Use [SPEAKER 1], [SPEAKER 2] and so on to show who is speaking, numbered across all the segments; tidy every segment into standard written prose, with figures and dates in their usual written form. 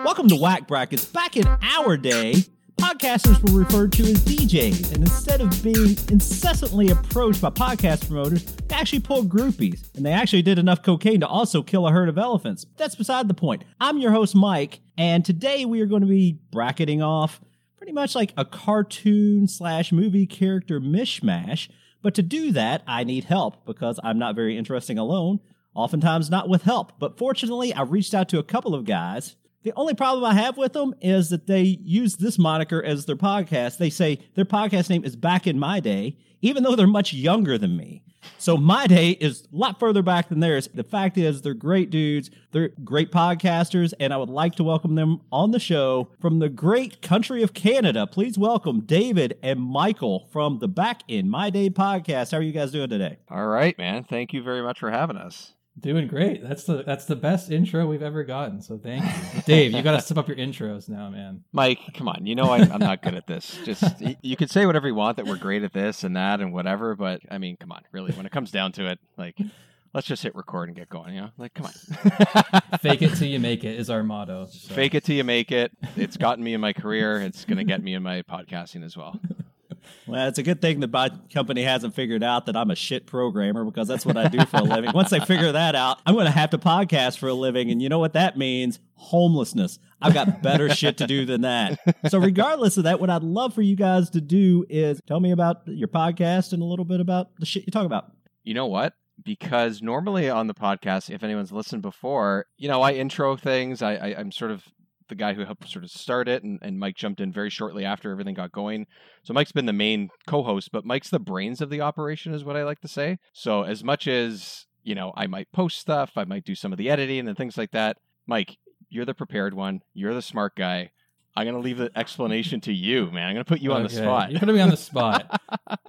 [SPEAKER 1] Welcome to Whack Brackets. Back in our day, podcasters were referred to as DJs, and instead of being incessantly approached by podcast promoters, they actually pulled groupies, and they actually did enough cocaine to also kill a herd of elephants. That's beside the point. I'm your host, Mike, and today we are going to be bracketing off pretty much like a cartoon/movie character mishmash, but to do that, I need help because I'm not very interesting alone, oftentimes not with help. But fortunately, I reached out to a couple of guys. The only problem I have with them is that they use this moniker as their podcast. They say their podcast name is Back in My Day, even though they're much younger than me. So my day is a lot further back than theirs. The fact is, they're great dudes. They're great podcasters, and I would like to welcome them on the show from the great country of Canada. Please welcome David and Michael from the Back in My Day podcast. How are you guys doing today?
[SPEAKER 2] All right, man. Thank you very much for having us.
[SPEAKER 3] Doing great. That's the best intro we've ever gotten, so thank you. Dave, you got to step up your intros now, man.
[SPEAKER 2] Mike, come on. You know I'm not good at this. Just you can say whatever you want, that we're great at this and that and whatever, but I mean, come on, really. When it comes down to it, like, let's just hit record and get going, you know? Like, come on.
[SPEAKER 3] Fake it till you make it is our motto. So.
[SPEAKER 2] Fake it till you make it. It's gotten me in my career. It's going to get me in my podcasting as well.
[SPEAKER 1] Well, it's a good thing that my company hasn't figured out that I'm a shit programmer, because that's what I do for a living. Once they figure that out, I'm going to have to podcast for a living. And you know what that means? Homelessness. I've got better shit to do than that. So regardless of that, what I'd love for you guys to do is tell me about your podcast and a little bit about the shit you talk about.
[SPEAKER 2] You know what? Because normally on the podcast, if anyone's listened before, you know, I intro things. I'm sort of the guy who helped sort of start it, and Mike jumped in very shortly after everything got going. So Mike's been the main co-host, but Mike's the brains of the operation is what I like to say. So as much as, you know, I might post stuff, I might do some of the editing and things like that. Mike, you're the prepared one. You're the smart guy. I'm going to leave the explanation to you, man. I'm going to put you on the spot.
[SPEAKER 3] You're putting me on the spot.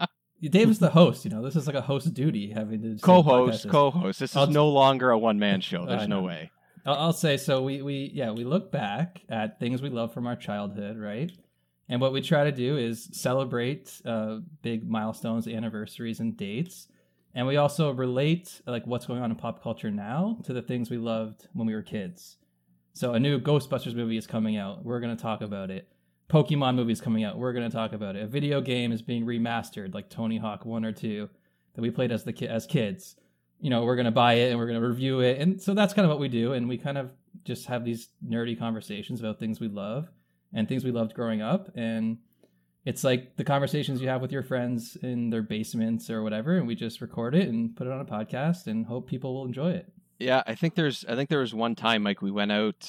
[SPEAKER 3] Dave is the host, you know. This is like a host duty, having to
[SPEAKER 2] co-host. This is no longer a one-man show. There's no way.
[SPEAKER 3] I'll say, so we look back at things we love from our childhood, right? And what we try to do is celebrate big milestones, anniversaries, and dates. And we also relate like what's going on in pop culture now to the things we loved when we were kids. So a new Ghostbusters movie is coming out. We're going to talk about it. Pokemon movie is coming out. We're going to talk about it. A video game is being remastered, like Tony Hawk 1 or 2, that we played as kids. You know, we're going to buy it and we're going to review it. And so that's kind of what we do. And we kind of just have these nerdy conversations about things we love and things we loved growing up. And it's like the conversations you have with your friends in their basements or whatever. And we just record it and put it on a podcast and hope people will enjoy it.
[SPEAKER 2] Yeah, I think there was one time, Mike, we went out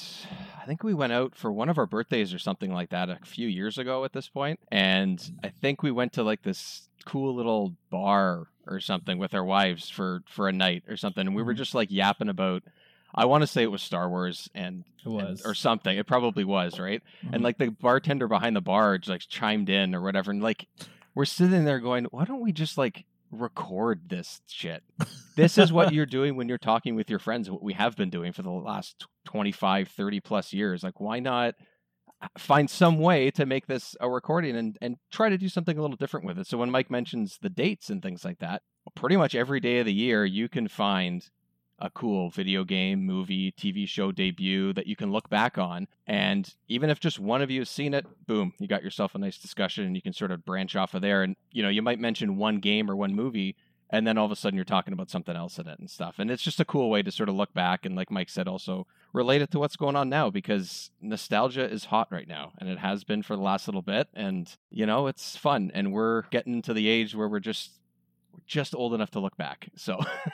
[SPEAKER 2] for one of our birthdays or something like that a few years ago at this point. And I think we went to like this cool little bar or something with our wives for a night or something, and we were just like yapping about, I want to say it was Star Wars or something. It probably was, right? Mm-hmm. And like the bartender behind the bar like chimed in or whatever, and like we're sitting there going, why don't we just like record this shit? This is what you're doing when you're talking with your friends, what we have been doing for the last 25 30 plus years. Like, why not find some way to make this a recording and try to do something a little different with it? So when Mike mentions the dates and things like that, pretty much every day of the year you can find a cool video game, movie, TV show debut that you can look back on. And even if just one of you has seen it, boom, you got yourself a nice discussion, and you can sort of branch off of there. And, you know, you might mention one game or one movie, and then all of a sudden you're talking about something else in it and stuff. And it's just a cool way to sort of look back and, like Mike said, also relate it to what's going on now, because nostalgia is hot right now, and it has been for the last little bit. And, you know, it's fun. And we're getting into the age where we're just old enough to look back. So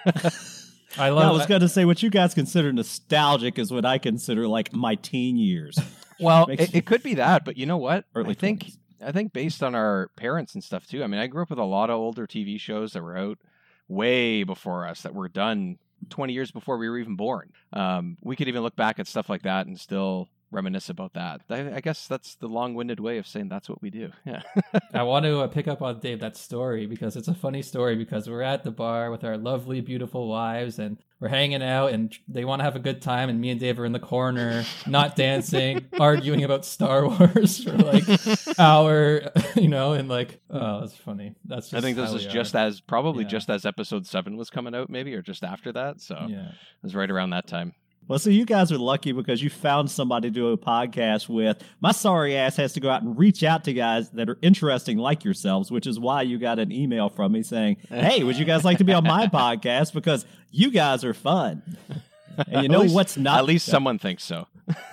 [SPEAKER 1] I was going to say, what you guys consider nostalgic is what I consider like my teen years.
[SPEAKER 2] Well, it could be that, but you know what?
[SPEAKER 1] I
[SPEAKER 2] think based on our parents and stuff too. I mean, I grew up with a lot of older TV shows that were out way before us, that were done 20 years before we were even born. We could even look back at stuff like that and still reminisce about that. I guess that's the long-winded way of saying that's what we do. Yeah.
[SPEAKER 3] I want to pick up on Dave, that story, because it's a funny story, because we're at the bar with our lovely, beautiful wives, and we're hanging out, and they want to have a good time, and me and Dave are in the corner, not dancing, arguing about Star Wars for like hour, you know, and like, oh, that's funny. That's just
[SPEAKER 2] I think this is just as episode 7 was coming out, maybe, or just after that. So yeah, it was right around that time.
[SPEAKER 1] Well, so you guys are lucky because you found somebody to do a podcast with. My sorry ass has to go out and reach out to guys that are interesting like yourselves, which is why you got an email from me saying, hey, would you guys like to be on my podcast? Because you guys are fun. And you know what's not...
[SPEAKER 2] At least someone thinks so.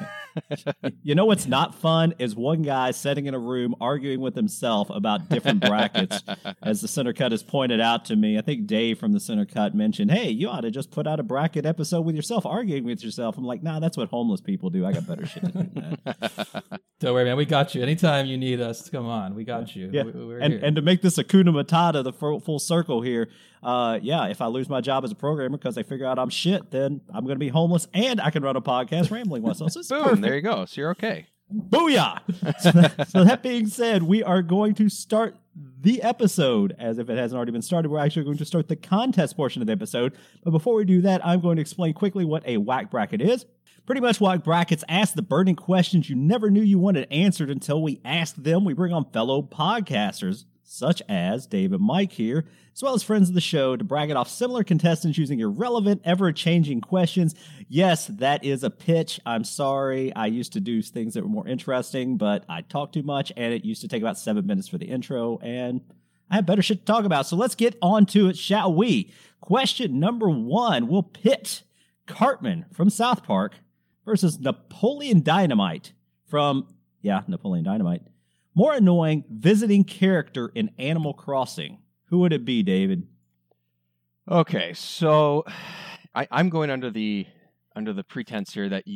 [SPEAKER 1] You know what's not fun is one guy sitting in a room arguing with himself about different brackets. As the Center Cut has pointed out to me, I think Dave from the Center Cut mentioned, hey, you ought to just put out a bracket episode with yourself, arguing with yourself. I'm like, nah, that's what homeless people do. I got better shit to do than that.
[SPEAKER 3] Don't worry, man. We got you. Anytime you need us, come on. We got you.
[SPEAKER 1] Yeah.
[SPEAKER 3] We're
[SPEAKER 1] and,
[SPEAKER 3] here.
[SPEAKER 1] and to make this Hakuna Matata, the full circle here, if I lose my job as a programmer because they figure out I'm shit, then I'm going to be homeless and I can run a podcast rambling myself. So it's
[SPEAKER 2] Boom,
[SPEAKER 1] perfect.
[SPEAKER 2] there you go. So you're okay.
[SPEAKER 1] Booyah! So that being said, we are going to start the episode. As if it hasn't already been started, we're actually going to start the contest portion of the episode. But before we do that, I'm going to explain quickly what a whack bracket is. Pretty much whack brackets ask the burning questions you never knew you wanted answered until we ask them. We bring on fellow podcasters, such as Dave and Mike here, as well as friends of the show, to bracket off similar contestants using irrelevant, ever-changing questions. Yes, that is a pitch. I'm sorry. I used to do things that were more interesting, but I talk too much, and it used to take about 7 minutes for the intro, and I have better shit to talk about. So let's get on to it, shall we? Question number 1. We'll pit Cartman from South Park versus Napoleon Dynamite from, Napoleon Dynamite. More annoying visiting character in Animal Crossing. Who would it be, David?
[SPEAKER 2] Okay, so I'm going under the pretense here that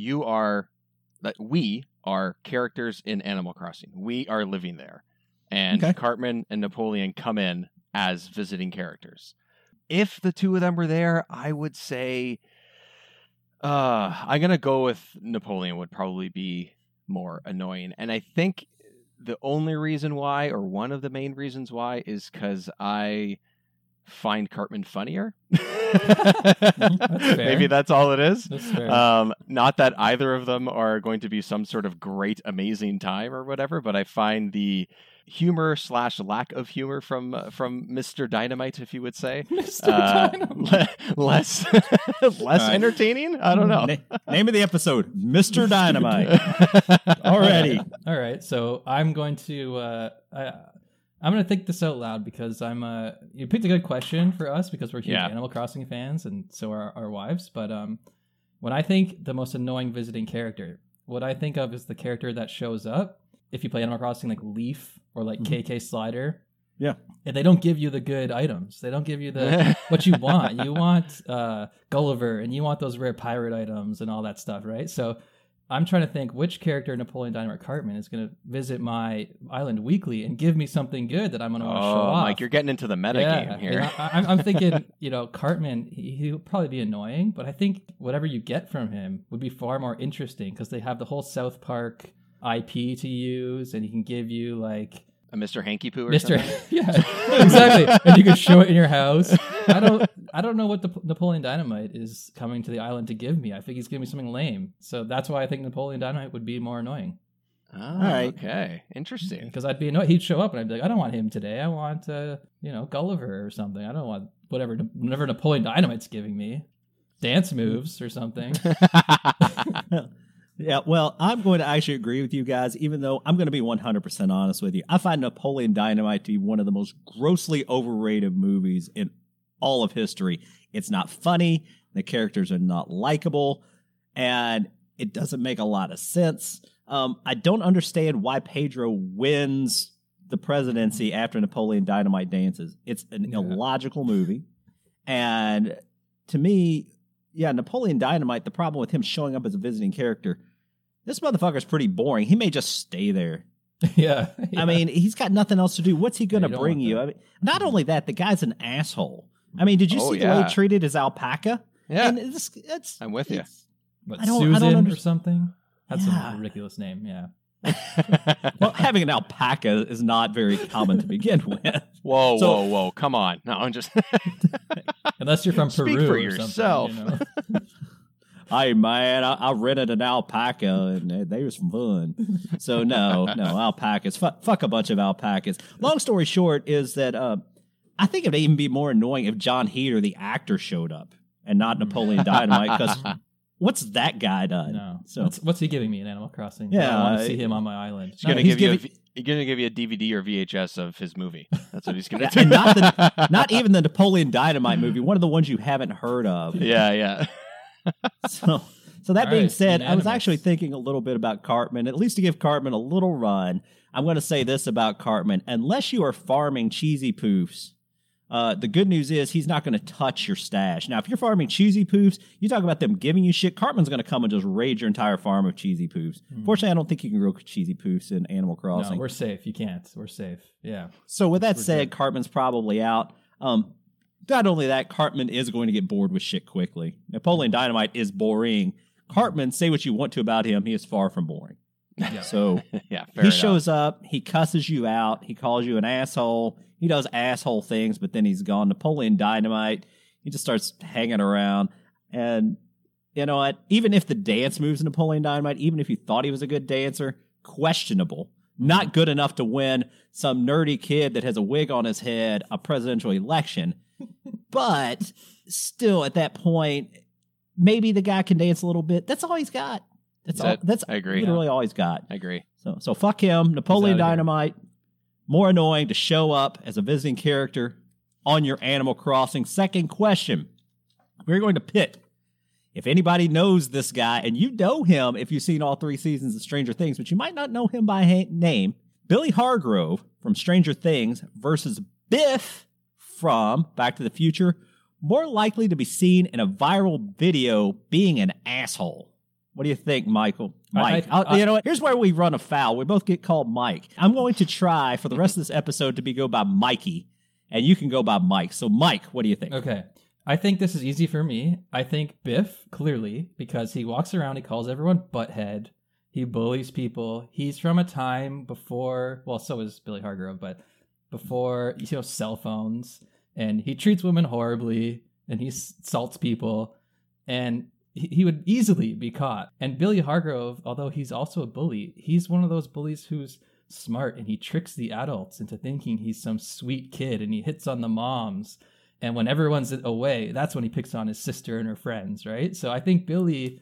[SPEAKER 2] we are characters in Animal Crossing. We are living there. And
[SPEAKER 1] Okay.
[SPEAKER 2] Cartman and Napoleon come in as visiting characters. If the two of them were there, I would say I'm going to go with Napoleon would probably be more annoying. And I think the only reason why, or one of the main reasons why, is because I find Cartman funnier. Maybe that's all it is.
[SPEAKER 3] That's fair.
[SPEAKER 2] Not that either of them are going to be some sort of great, amazing time or whatever, but I find the humor / lack of humor from Mr. Dynamite, if you would say,
[SPEAKER 3] Mr. Dynamite.
[SPEAKER 2] less entertaining. I don't know.
[SPEAKER 1] Name of the episode, Mr. Dynamite. Already.
[SPEAKER 3] All right, so I'm going to I'm going to think this out loud because you picked a good question for us because we're huge Animal Crossing fans and so are our wives. But when I think the most annoying visiting character, what I think of is the character that shows up if you play Animal Crossing, like Leaf or like KK Slider.
[SPEAKER 1] Yeah.
[SPEAKER 3] And they don't give you the good items. They don't give you what you want. You want Gulliver and you want those rare pirate items and all that stuff, right? So I'm trying to think which character in Napoleon Dynamite Cartman is going to visit my island weekly and give me something good that I'm going to want to show off.
[SPEAKER 2] Mike, you're getting into the meta game here.
[SPEAKER 3] I'm thinking, Cartman, he'll probably be annoying, but I think whatever you get from him would be far more interesting because they have the whole South Park IP to use, and he can give you like
[SPEAKER 2] a Mr. Hanky Poo or something.
[SPEAKER 3] Yeah, exactly. And you can show it in your house. I don't know what the Napoleon Dynamite is coming to the island to give me. I think he's giving me something lame. So that's why I think Napoleon Dynamite would be more annoying.
[SPEAKER 2] Oh, all right. Okay. Interesting.
[SPEAKER 3] Because I'd be annoyed. He'd show up and I'd be like, I don't want him today. I want, Gulliver or something. I don't want whatever Napoleon Dynamite's giving me. Dance moves or something.
[SPEAKER 1] Yeah, well, I'm going to actually agree with you guys, even though I'm going to be 100% honest with you. I find Napoleon Dynamite to be one of the most grossly overrated movies in all of history. It's not funny, the characters are not likable, and it doesn't make a lot of sense. I don't understand why Pedro wins the presidency after Napoleon Dynamite dances. It's an illogical movie, and to me, Napoleon Dynamite, the problem with him showing up as a visiting character, this motherfucker's pretty boring. He may just stay there.
[SPEAKER 3] Yeah.
[SPEAKER 1] I mean, he's got nothing else to do. What's he going to bring you?
[SPEAKER 3] that.
[SPEAKER 1] I mean, not only that, the guy's an asshole. I mean, did you see the way he treated his alpaca?
[SPEAKER 2] Yeah.
[SPEAKER 1] And it's
[SPEAKER 2] I'm with you.
[SPEAKER 3] But
[SPEAKER 1] I don't
[SPEAKER 3] Susan or something? That's
[SPEAKER 1] Yeah.
[SPEAKER 3] a ridiculous name, yeah.
[SPEAKER 1] Well, having an alpaca is not very common to begin with.
[SPEAKER 2] Whoa. Come on. No, I'm just...
[SPEAKER 3] Unless you're from
[SPEAKER 2] Speak
[SPEAKER 3] Peru
[SPEAKER 2] for
[SPEAKER 3] or
[SPEAKER 2] yourself.
[SPEAKER 3] something.
[SPEAKER 1] Hey, man, I rented an alpaca, and they was fun. So, no, alpacas. Fuck a bunch of alpacas. Long story short is that I think it'd even be more annoying if John Heder, the actor, showed up and not Napoleon Dynamite, because what's that guy done?
[SPEAKER 3] No.
[SPEAKER 1] So
[SPEAKER 3] What's he giving me in Animal Crossing?
[SPEAKER 1] Yeah,
[SPEAKER 3] I want to see him on my island.
[SPEAKER 2] He's going to give you a DVD or VHS of his movie. That's what he's going to do.
[SPEAKER 1] And not even the Napoleon Dynamite movie, one of the ones you haven't heard of.
[SPEAKER 2] Yeah.
[SPEAKER 1] So that being said,
[SPEAKER 3] unanimous.
[SPEAKER 1] I was actually thinking a little bit about Cartman, at least to give Cartman a little run. I'm going to say this about Cartman. Unless you are farming Cheesy Poofs, the good news is he's not going to touch your stash. Now, if you're farming Cheesy Poofs, you talk about them giving you shit, Cartman's going to come and just raid your entire farm of Cheesy Poofs. Fortunately, I don't think you can grow Cheesy Poofs in Animal Crossing.
[SPEAKER 3] No, we're safe. You can't. We're safe. Yeah.
[SPEAKER 1] So with that said, Cartman's probably out. Not only that, Cartman is going to get bored with shit quickly. Napoleon Dynamite is boring. Cartman, say what you want to about him, he is far from boring.
[SPEAKER 3] Yeah.
[SPEAKER 1] So
[SPEAKER 2] he
[SPEAKER 1] shows up, he cusses you out, he calls you an asshole, he does asshole things, but then he's gone. Napoleon Dynamite, he just starts hanging around. And you know what? Even if the dance moves in Napoleon Dynamite, even if you thought he was a good dancer, questionable. Not good enough to win some nerdy kid that has a wig on his head a presidential election. But still, at that point, maybe the guy can dance a little bit. That's all he's got. That's
[SPEAKER 2] I agree.
[SPEAKER 1] Literally all he's got.
[SPEAKER 2] I agree.
[SPEAKER 1] So fuck him. Napoleon Dynamite, more annoying to show up as a visiting character on your Animal Crossing. Second question. We're going to pit. If anybody knows this guy, and you know him if you've seen all 3 seasons of Stranger Things, but you might not know him by name, Billy Hargrove from Stranger Things versus Biff from Back to the Future, more likely to be seen in a viral video being an asshole. What do you think, Michael? Mike. You know what? Here's where we run afoul. We both get called Mike. I'm going to try for the rest of this episode to go by Mikey, and you can go by Mike. So, Mike, what do you think?
[SPEAKER 3] Okay. I think this is easy for me. I think Biff, clearly, because he walks around, he calls everyone butthead. He bullies people. He's from a time before, well, so is Billy Hargrove, but before, cell phones. And he treats women horribly, and he assaults people. And he would easily be caught. And Billy Hargrove, although he's also a bully, he's one of those bullies who's smart, and he tricks the adults into thinking he's some sweet kid, and he hits on the moms. And when everyone's away, that's when he picks on his sister and her friends, right? So I think Billy,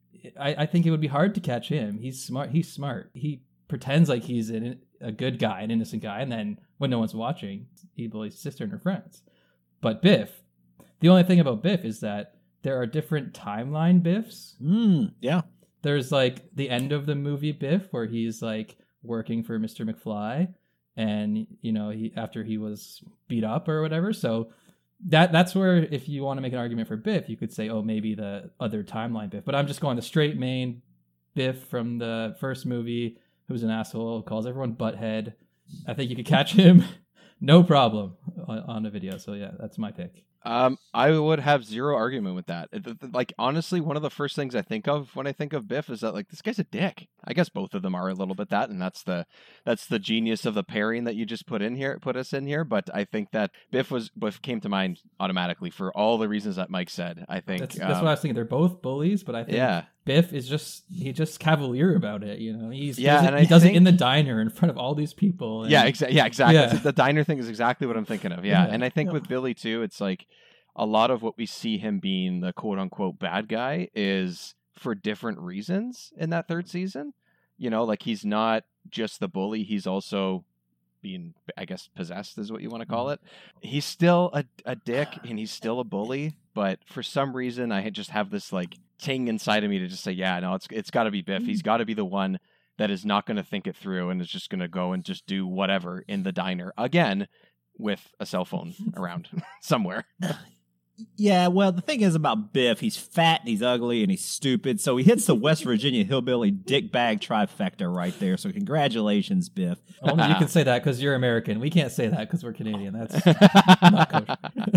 [SPEAKER 3] I think it would be hard to catch him. He's smart. He pretends like he's a good guy, an innocent guy, and then when no one's watching, he bullies his sister and her friends. But Biff, the only thing about Biff is that there are different timeline Biffs.
[SPEAKER 1] Yeah.
[SPEAKER 3] There's like the end of the movie Biff where he's like working for Mr. McFly, and after he was beat up or whatever. So that's where, if you want to make an argument for Biff, you could say, oh, maybe the other timeline Biff. But I'm just going the straight main Biff from the first movie, who's an asshole, calls everyone butthead. I think you could catch him, no problem, on a video. So yeah, that's my pick.
[SPEAKER 2] I would have zero argument with that. Like, honestly, one of the first things I think of when I think of Biff is that, like, this guy's a dick. I guess both of them are a little bit that, and that's the genius of the pairing that you just put us in here. But I think that Biff came to mind automatically for all the reasons that Mike said. I think
[SPEAKER 3] that's what I was thinking. They're both bullies, but I think Biff is just cavalier about it. He does it in the diner in front of all these people. And,
[SPEAKER 2] exactly. Yeah. The diner thing is exactly what I'm thinking of. Yeah. And I think with Billy too, it's like a lot of what we see him being the quote unquote bad guy is for different reasons in that third season. Like he's not just the bully. He's also being, I guess, possessed is what you want to call it. He's still a dick and he's still a bully. But for some reason, I just have this like ting inside of me to just say, yeah, no, it's got to be Biff. He's got to be the one that is not going to think it through and is just going to go and just do whatever in the diner again with a cell phone around somewhere.
[SPEAKER 1] Yeah, well, the thing is about Biff, he's fat and he's ugly and he's stupid, so he hits the West Virginia hillbilly dickbag trifecta right there. So congratulations, Biff.
[SPEAKER 3] Only you can say that because you're American. We can't say that because we're Canadian. That's not kosher.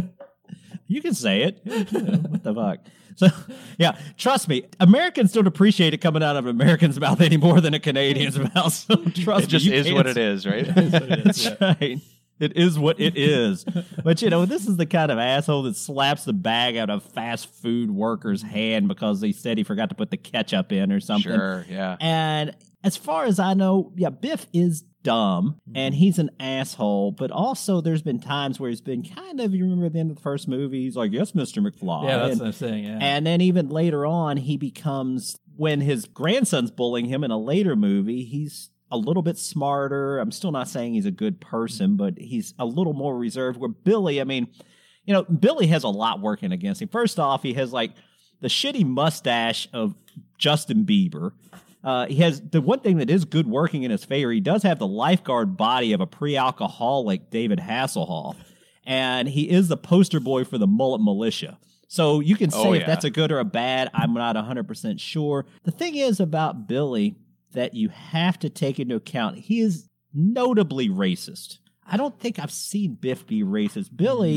[SPEAKER 1] You can say it. What the fuck? So, yeah, trust me, Americans don't appreciate it coming out of an American's mouth any more than a Canadian's mouth. So trust me.
[SPEAKER 2] It just is what it is, right?
[SPEAKER 1] That's right. It is what it is. But, this is the kind of asshole that slaps the bag out of fast food worker's hand because he said he forgot to put the ketchup in or something.
[SPEAKER 2] Sure, yeah.
[SPEAKER 1] And as far as I know, Biff is dumb and he's an asshole, but also there's been times where he's been kind of, you remember at the end of the first movie, he's like, yes, Mr. McFly.
[SPEAKER 3] Yeah, that's what I'm saying, yeah.
[SPEAKER 1] And then even later on, he becomes, when his grandson's bullying him in a later movie, he's a little bit smarter. I'm still not saying he's a good person, but he's a little more reserved. Where Billy, I mean, you know, Billy has a lot working against him. First off, he has like the shitty mustache of Justin Bieber. He has the one thing that is good working in his favor. He does have the lifeguard body of a pre-alcoholic David Hasselhoff. And he is the poster boy for the Mullet Militia. So you can say if that's a good or a bad. I'm not 100% sure. The thing is about Billy that you have to take into account, he is notably racist. I don't think I've seen Biff be racist. Billy,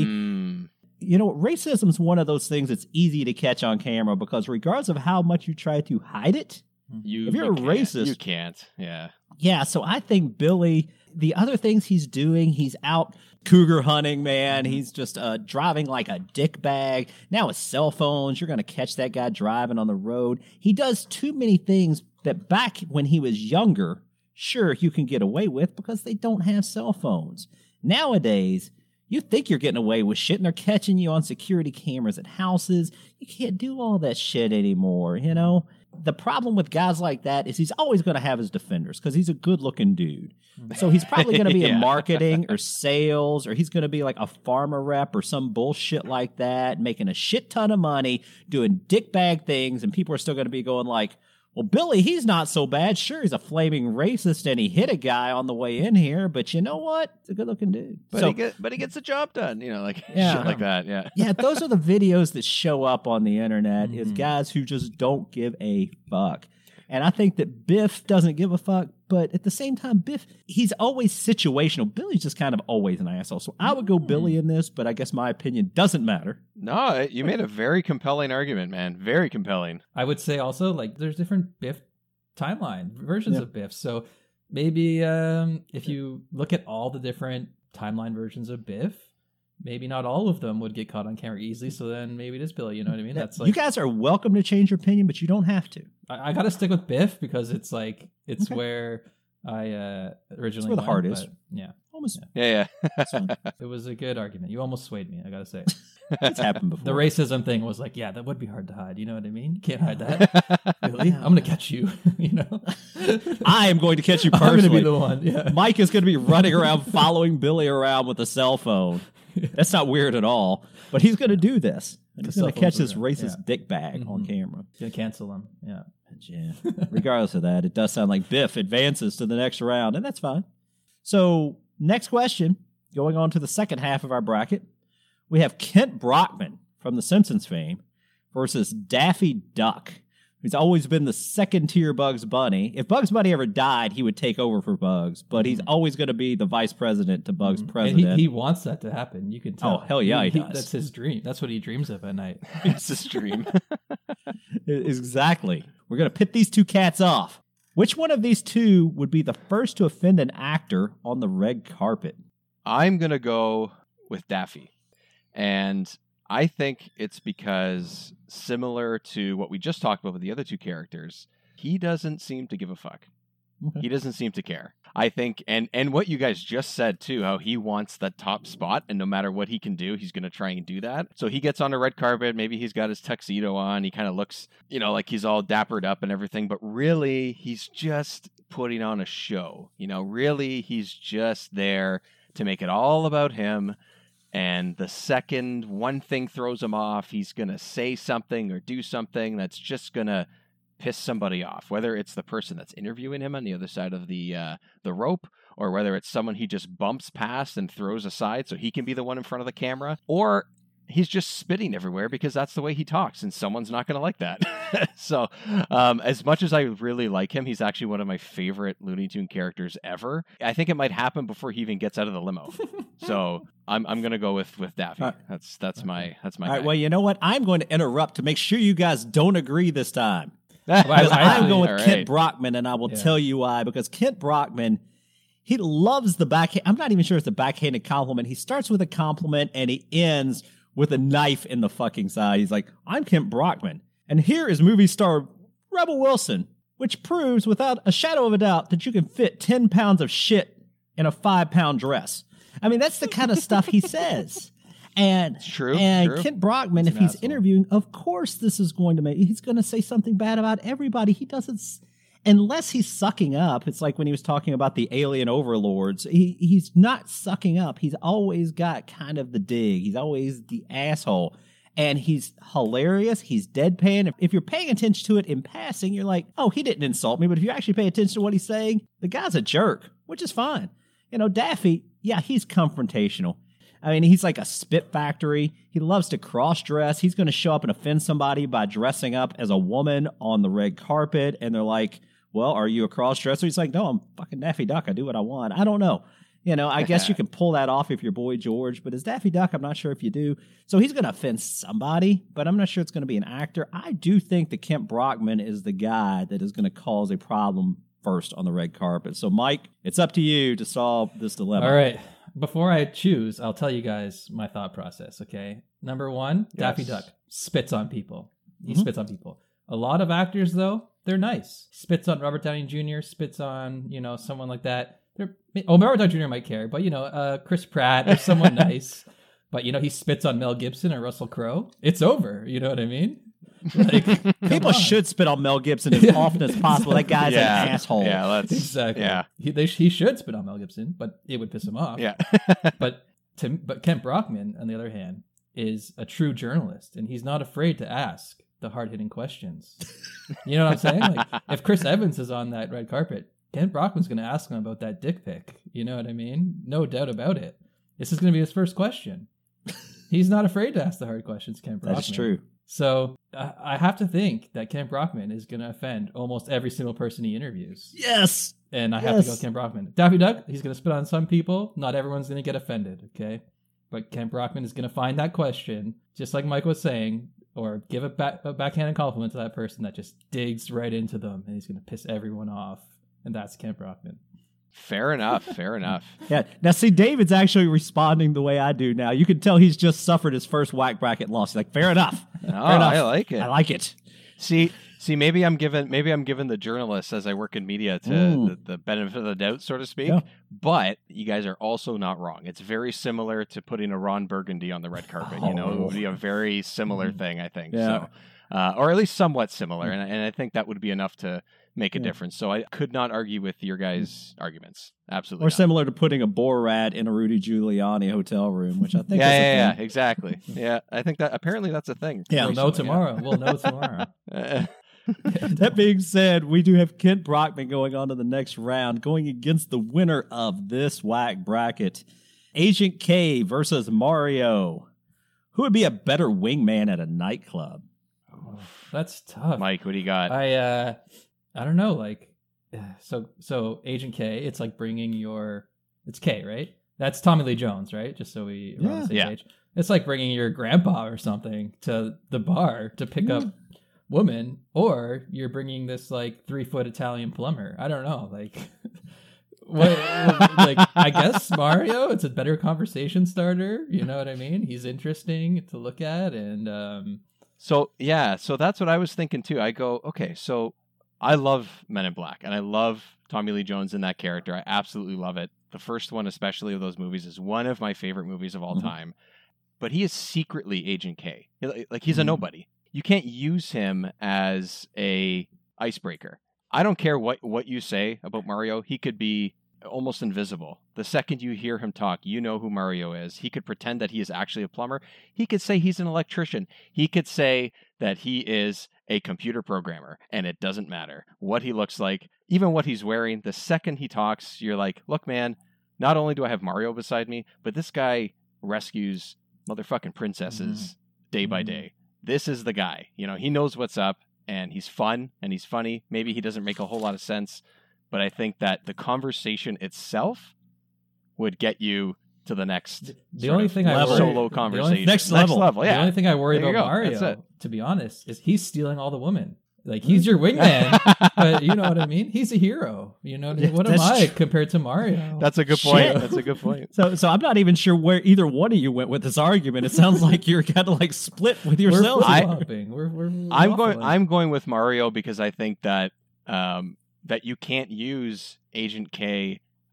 [SPEAKER 1] you know, racism is one of those things that's easy to catch on camera because regardless of how much you try to hide it, if you're a racist,
[SPEAKER 2] you can't. Yeah.
[SPEAKER 1] Yeah. So I think Billy, the other things he's doing, he's out cougar hunting, man. He's just driving like a dick bag. Now with cell phones, you're going to catch that guy driving on the road. He does too many things that back when he was younger, sure, you can get away with because they don't have cell phones. Nowadays, you think you're getting away with shit and they're catching you on security cameras at houses. You can't do all that shit anymore, you know? The problem with guys like that is he's always going to have his defenders because he's a good-looking dude. So he's probably going to be in marketing or sales, or he's going to be like a pharma rep or some bullshit like that, making a shit ton of money, doing dickbag things, and people are still going to be going like, well, Billy, he's not so bad. Sure, he's a flaming racist and he hit a guy on the way in here, but you know what? He's a good-looking dude.
[SPEAKER 2] But he gets the job done, you know, like shit like that, yeah.
[SPEAKER 1] Yeah, those are the videos that show up on the internet is guys who just don't give a fuck. And I think that Biff doesn't give a fuck, but at the same time, Biff, he's always situational. Billy's just kind of always an asshole. So I would go Billy in this, but I guess my opinion doesn't matter.
[SPEAKER 2] No, you made a very compelling argument, man. Very compelling.
[SPEAKER 3] I would say also, like, there's different Biff timeline versions of Biff. So maybe if you look at all the different timeline versions of Biff, maybe not all of them would get caught on camera easily. So then maybe it is Billy. You know what I mean? That's like,
[SPEAKER 1] you guys are welcome to change your opinion, but you don't have to.
[SPEAKER 3] I got to stick with Biff because it's like it's where I originally.
[SPEAKER 1] It's where the heart is.
[SPEAKER 3] Yeah,
[SPEAKER 1] almost.
[SPEAKER 2] Yeah.
[SPEAKER 3] It was a good argument. You almost swayed me. I got to say.
[SPEAKER 1] It's happened before.
[SPEAKER 3] The racism thing was like, yeah, that would be hard to hide. You know what I mean? You can't hide that. Billy, I'm going to catch you. You know,
[SPEAKER 1] I am going to catch you personally.
[SPEAKER 3] I'm going to be the one. Yeah.
[SPEAKER 1] Mike is going to be running around following Billy around with a cell phone. That's not weird at all. But he's going to do this. And he's going to catch this racist dick bag on camera.
[SPEAKER 3] Going to cancel him. Yeah.
[SPEAKER 1] Yeah. Regardless of that, it does sound like Biff advances to the next round, and that's fine. So, next question, going on to the second half of our bracket, we have Kent Brockman from The Simpsons fame versus Daffy Duck, who's always been the second-tier Bugs Bunny. If Bugs Bunny ever died, he would take over for Bugs, but he's always going to be the vice president to Bugs' president.
[SPEAKER 3] And he wants that to happen. You can tell.
[SPEAKER 1] Oh, hell yeah, he does.
[SPEAKER 3] That's his dream. That's what he dreams of at night.
[SPEAKER 2] It's his dream.
[SPEAKER 1] Exactly. We're going to pit these two cats off. Which one of these two would be the first to offend an actor on the red carpet?
[SPEAKER 2] I'm going to go with Daffy. And I think it's because, similar to what we just talked about with the other two characters, he doesn't seem to give a fuck. Okay. He doesn't seem to care. I think, and what you guys just said too, how he wants that top spot, and no matter what he can do, he's going to try and do that. So he gets on the red carpet, maybe he's got his tuxedo on, he kind of looks, you know, like he's all dappered up and everything, but really, he's just putting on a show. You know, really, he's just there to make it all about him. And the second one thing throws him off, he's going to say something or do something that's just going to piss somebody off, whether it's the person that's interviewing him on the other side of the rope, or whether it's someone he just bumps past and throws aside so he can be the one in front of the camera, or he's just spitting everywhere because that's the way he talks, and someone's not going to like that. So as much as I really like him, he's actually one of my favorite Looney Tune characters ever. I think it might happen before he even gets out of the limo. So I'm going to go with Daffy. That's my
[SPEAKER 1] all right, well, you know what? I'm going to interrupt to make sure you guys don't agree this time.
[SPEAKER 3] Because
[SPEAKER 1] I'm going with Kent Brockman, and I will tell you why. Because Kent Brockman, he loves the backhand. I'm not even sure it's a backhanded compliment. He starts with a compliment, and he ends with a knife in the fucking side. He's like, I'm Kent Brockman, and here is movie star Rebel Wilson, which proves without a shadow of a doubt that you can fit 10 pounds of shit in a 5-pound dress. I mean, that's the kind of stuff he says. And
[SPEAKER 2] It's true.
[SPEAKER 1] And
[SPEAKER 2] true.
[SPEAKER 1] Kent Brockman,
[SPEAKER 3] He's
[SPEAKER 1] if
[SPEAKER 3] an
[SPEAKER 1] he's
[SPEAKER 3] asshole.
[SPEAKER 1] interviewing, of course this is going to make, he's going to say something bad about everybody. He doesn't, unless he's sucking up. It's like when he was talking about the alien overlords. He's not sucking up. He's always got kind of the dig. He's always the asshole. And he's hilarious. He's deadpan. If you're paying attention to it in passing, you're like, oh, he didn't insult me. But if you actually pay attention to what he's saying, the guy's a jerk, which is fine. You know, Daffy, yeah, he's confrontational. I mean, he's like a spit factory. He loves to cross-dress. He's going to show up and offend somebody by dressing up as a woman on the red carpet. And they're like, well, are you a cross-dresser? He's like, no, I'm fucking Daffy Duck. I do what I want. I don't know. You know, I guess you can pull that off if you're Boy George, but as Daffy Duck, I'm not sure if you do. So he's going to offend somebody, but I'm not sure it's going to be an actor. I do think that Kent Brockman is the guy that is going to cause a problem first on the red carpet. So, Mike, it's up to you to solve this dilemma.
[SPEAKER 3] All right. Before I choose, I'll tell you guys my thought process, okay? Number one, Daffy Duck spits on people. He spits on people. A lot of actors, though, they're nice. Spits on Robert Downey Jr., spits on, you know, someone like that. Robert Downey Jr. might care, but, you know, Chris Pratt or someone nice. But, you know, he spits on Mel Gibson or Russell Crowe. It's over. You know what I mean? Like,
[SPEAKER 1] People should spit on Mel Gibson as often as possible. That guy's an asshole.
[SPEAKER 2] Yeah, that's
[SPEAKER 3] Exactly.
[SPEAKER 2] Yeah.
[SPEAKER 3] He should spit on Mel Gibson, but it would piss him off.
[SPEAKER 2] Yeah.
[SPEAKER 3] But Kent Brockman, on the other hand, is a true journalist, and he's not afraid to ask the hard-hitting questions. You know what I'm saying? Like, if Chris Evans is on that red carpet, Kent Brockman's going to ask him about that dick pic. You know what I mean? No doubt about it. This is going to be his first question. He's not afraid to ask the hard questions, Kent Brockman.
[SPEAKER 1] That's true.
[SPEAKER 3] So I have to think that Kent Brockman is going to offend almost every single person he interviews.
[SPEAKER 1] Yes.
[SPEAKER 3] And I have to go Kent Brockman. Daffy Duck, he's going to spit on some people. Not everyone's going to get offended, okay? But Kent Brockman is going to find that question, just like Mike was saying, or give a backhanded compliment to that person that just digs right into them, and he's going to piss everyone off. And that's Kent Brockman.
[SPEAKER 2] Fair enough. Fair enough.
[SPEAKER 1] Yeah. Now, see, David's actually responding the way I do now. You can tell he's just suffered his first whack bracket loss. He's like, fair enough.
[SPEAKER 2] No,
[SPEAKER 1] Fair enough.
[SPEAKER 2] I like it.
[SPEAKER 1] I like it.
[SPEAKER 2] See, maybe I'm giving the journalists, as I work in media, to the benefit of the doubt, so to speak.
[SPEAKER 1] Yeah.
[SPEAKER 2] But you guys are also not wrong. It's very similar to putting a Ron Burgundy on the red carpet. You know, it would be a very similar thing, I think.
[SPEAKER 1] Yeah.
[SPEAKER 2] So, or at least somewhat similar, and I think that would be enough to make a difference. So I could not argue with your guys' arguments. Absolutely.
[SPEAKER 1] Or
[SPEAKER 2] not.
[SPEAKER 1] similar to putting a Borat in a Rudy Giuliani hotel room, which I think is a
[SPEAKER 2] Yeah,
[SPEAKER 1] thing.
[SPEAKER 2] exactly. Yeah, I think that apparently that's a thing.
[SPEAKER 1] Yeah.
[SPEAKER 3] We'll know tomorrow. We'll know tomorrow.
[SPEAKER 1] That being said, we do have Kent Brockman going on to the next round, going against the winner of this whack bracket, Agent K versus Mario. Who would be a better wingman at a nightclub?
[SPEAKER 3] That's tough.
[SPEAKER 2] Mike, what do you got?
[SPEAKER 3] I don't know. Like, so Agent K, it's like bringing it's K, right? That's Tommy Lee Jones, right? Just so we're on the same page. It's like bringing your grandpa or something to the bar to pick up woman, or you're bringing this like 3-foot Italian plumber. I don't know. Like, like I guess Mario, it's a better conversation starter. You know what I mean? He's interesting to look at, and
[SPEAKER 2] So that's what I was thinking too. I go, okay, so I love Men in Black, and I love Tommy Lee Jones in that character. I absolutely love it. The first one, especially of those movies, is one of my favorite movies of all time. But he is secretly Agent K. Like, he's a nobody. You can't use him as a icebreaker. I don't care what you say about Mario. He could be almost invisible. The second you hear him talk, you know who Mario is. He could pretend that he is actually a plumber. He could say he's an electrician. He could say that he is a computer programmer, and it doesn't matter what he looks like, even what he's wearing. The second he talks, you're like, look, man, not only do I have Mario beside me, but this guy rescues motherfucking princesses day by day. This is the guy. You know, he knows what's up, and he's fun, and he's funny. Maybe he doesn't make a whole lot of sense, but I think that the conversation itself would get you to the next
[SPEAKER 3] the only thing I worry,
[SPEAKER 2] solo conversation.
[SPEAKER 1] Next level.
[SPEAKER 2] Yeah.
[SPEAKER 3] The only thing I worry
[SPEAKER 2] There you
[SPEAKER 3] about
[SPEAKER 2] go. That's
[SPEAKER 3] Mario,
[SPEAKER 2] it.
[SPEAKER 3] to be honest, is he's stealing all the women. Like, he's your wingman, but you know what I mean? He's a hero. You know what I mean? What am
[SPEAKER 1] that's
[SPEAKER 3] I
[SPEAKER 1] true.
[SPEAKER 3] compared to Mario?
[SPEAKER 2] That's a good point.
[SPEAKER 1] Shit.
[SPEAKER 2] That's a good point.
[SPEAKER 1] So I'm not even sure where either one of you went with this argument. It sounds like you're kind of like split with
[SPEAKER 3] we're
[SPEAKER 1] yourselves.
[SPEAKER 3] flip-flopping. We're waffling.
[SPEAKER 2] I'm going with Mario because I think that that you can't use Agent K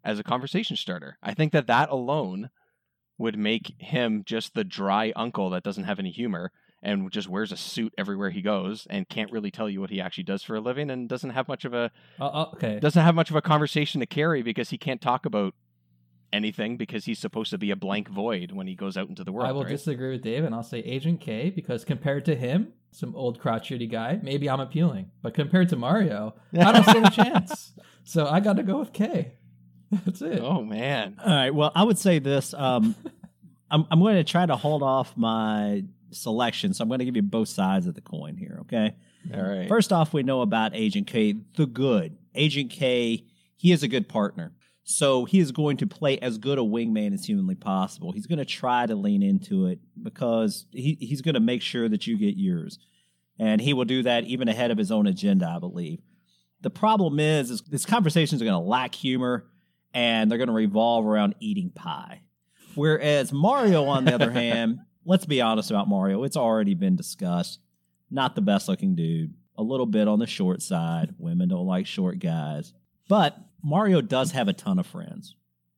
[SPEAKER 2] as a conversation starter. I think that alone would make him just the dry uncle that doesn't have any humor and just wears a suit everywhere he goes and can't really tell you what he actually does for a living and doesn't have much of a conversation to carry because he can't talk about anything because he's supposed to be a blank void when he goes out into the world.
[SPEAKER 3] I will disagree with Dave, and I'll say Agent K, because compared to him, some old crotchety guy, maybe I'm appealing, but compared to Mario, I don't stand a chance. So I got to go with K. That's it.
[SPEAKER 2] Oh man!
[SPEAKER 1] All right. Well, I would say this. I'm going to try to hold off my selection, so I'm going to give you both sides of the coin here. Okay.
[SPEAKER 2] All right.
[SPEAKER 1] First off, we know about Agent K, the good Agent K. He is a good partner, so he is going to play as good a wingman as humanly possible. He's going to try to lean into it because he's going to make sure that you get yours, and he will do that even ahead of his own agenda, I believe. The problem is these conversations are going to lack humor, and they're going to revolve around eating pie. Whereas Mario, on the other hand, let's be honest about Mario. It's already been discussed. Not the best looking dude. A little bit on the short side. Women don't like short guys. But Mario does have a ton of friends.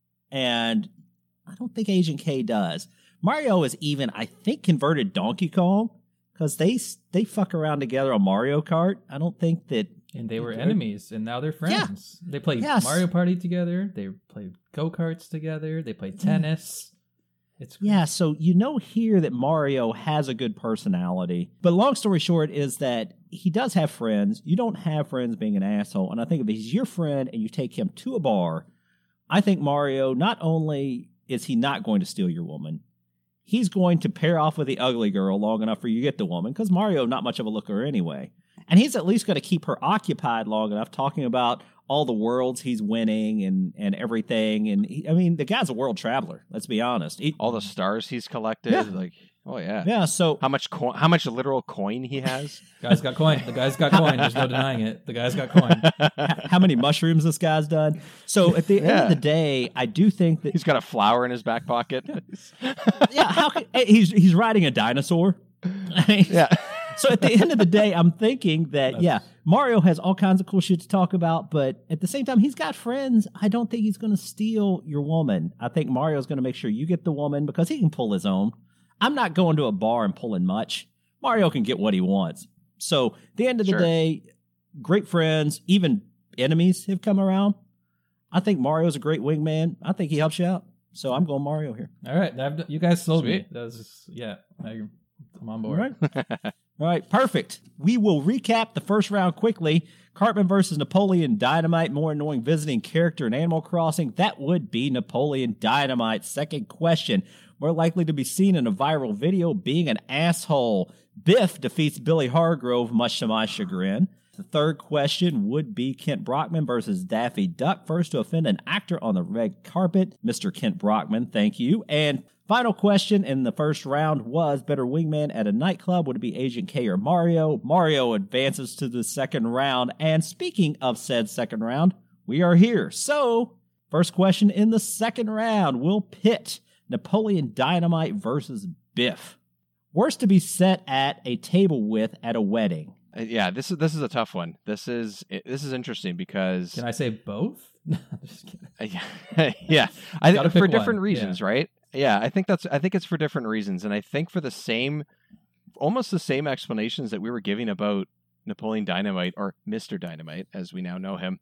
[SPEAKER 1] And I don't think Agent K does. Mario is even, I think, converted Donkey Kong because they fuck around together on Mario Kart. I don't think that...
[SPEAKER 3] And they were enemies, and now they're friends. Yeah. They played Mario Party together. They played go-karts together. They played tennis. It's great.
[SPEAKER 1] Yeah, so you know here that Mario has a good personality. But long story short is that he does have friends. You don't have friends being an asshole. And I think if he's your friend and you take him to a bar, I think Mario, not only is he not going to steal your woman, he's going to pair off with the ugly girl long enough for you to get the woman, because Mario not much of a looker anyway. And he's at least going to keep her occupied long enough talking about all the worlds he's winning and everything. And the guy's a world traveler. Let's be honest.
[SPEAKER 2] All the stars he's collected.
[SPEAKER 1] Yeah.
[SPEAKER 2] Like, oh yeah.
[SPEAKER 1] Yeah. So
[SPEAKER 2] how much literal coin he has?
[SPEAKER 3] Guy's got coin. The guy's got coin. There's no denying it. The guy's got coin.
[SPEAKER 1] How many mushrooms this guy's done? So at the end of the day, I do think that
[SPEAKER 2] he's got a flower in his back pocket.
[SPEAKER 1] Yeah. He's riding a dinosaur.
[SPEAKER 2] Yeah.
[SPEAKER 1] So at the end of the day, I'm thinking that, Mario has all kinds of cool shit to talk about, but at the same time, he's got friends. I don't think he's going to steal your woman. I think Mario's going to make sure you get the woman because he can pull his own. I'm not going to a bar and pulling much. Mario can get what he wants. So at the end of the day, great friends, even enemies have come around. I think Mario's a great wingman. I think he helps you out. So I'm going Mario here.
[SPEAKER 3] All right. You guys sold me. That was just, I'm on board.
[SPEAKER 1] All right. All right, perfect. We will recap the first round quickly. Cartman versus Napoleon Dynamite, more annoying visiting character in Animal Crossing. That would be Napoleon Dynamite. Second question, more likely to be seen in a viral video, being an asshole. Biff defeats Billy Hargrove, much to my chagrin. The third question would be Kent Brockman versus Daffy Duck. First to offend an actor on the red carpet, Mr. Kent Brockman, thank you. And final question in the first round was better wingman at a nightclub. Would it be Agent K or Mario? Mario advances to the second round. And speaking of said second round, we are here. So, first question in the second round, we'll pit Napoleon Dynamite versus Biff. Worst to be set at a table with at a wedding.
[SPEAKER 2] This is a tough one. This is interesting because
[SPEAKER 3] can I say both? Just kidding.
[SPEAKER 2] Yeah, I think for different reasons, right? Yeah, I think it's for different reasons, and I think for almost the same explanations that we were giving about Napoleon Dynamite or Mr. Dynamite, as we now know him,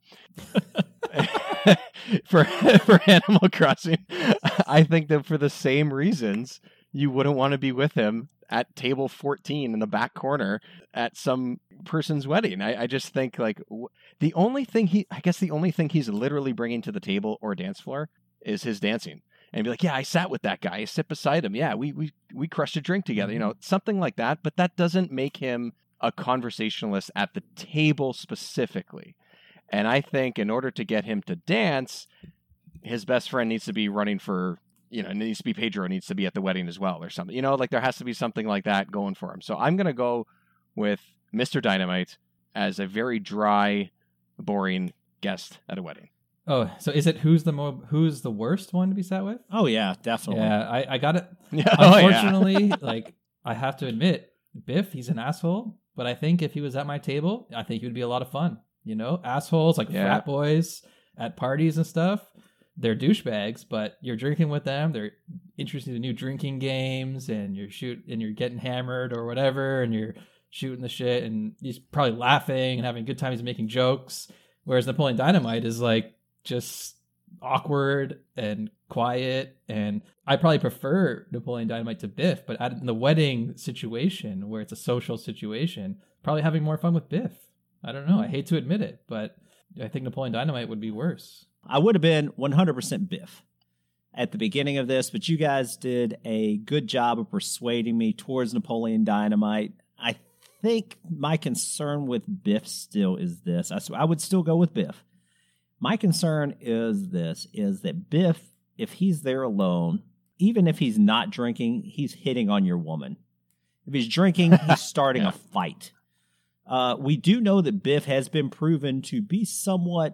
[SPEAKER 2] for Animal Crossing. I think that for the same reasons, you wouldn't want to be with him at table 14 in the back corner at some person's wedding. I just think like the only thing he's literally bringing to the table or dance floor is his dancing. And be like, yeah, I sat with that guy. I sit beside him. Yeah, we crushed a drink together, something like that. But that doesn't make him a conversationalist at the table specifically. And I think in order to get him to dance, his best friend needs to be running for, it needs to be Pedro, needs to be at the wedding as well or something. Like there has to be something like that going for him. So I'm going to go with Mr. Dynamite as a very dry, boring guest at a wedding.
[SPEAKER 3] Oh, so is it who's the worst one to be sat with?
[SPEAKER 1] Oh yeah, definitely.
[SPEAKER 3] Yeah, I got it. Unfortunately, I have to admit, Biff, he's an asshole. But I think if he was at my table, I think he would be a lot of fun. Assholes like frat boys at parties and stuff. they're douchebags, but you're drinking with them. They're interested in new drinking games, and you're getting hammered or whatever, and you're shooting the shit, and he's probably laughing and having a good time. He's making jokes. Whereas Napoleon Dynamite is like just awkward and quiet, and I probably prefer Napoleon Dynamite to Biff, but in the wedding situation where it's a social situation, probably having more fun with Biff. I don't know. I hate to admit it, but I think Napoleon Dynamite would be worse.
[SPEAKER 1] I would have been 100% Biff at the beginning of this, but you guys did a good job of persuading me towards Napoleon Dynamite. I think my concern with Biff still is this. I would still go with Biff. My concern is that Biff, if he's there alone, even if he's not drinking, he's hitting on your woman. If he's drinking, he's starting a fight. We do know that Biff has been proven to be somewhat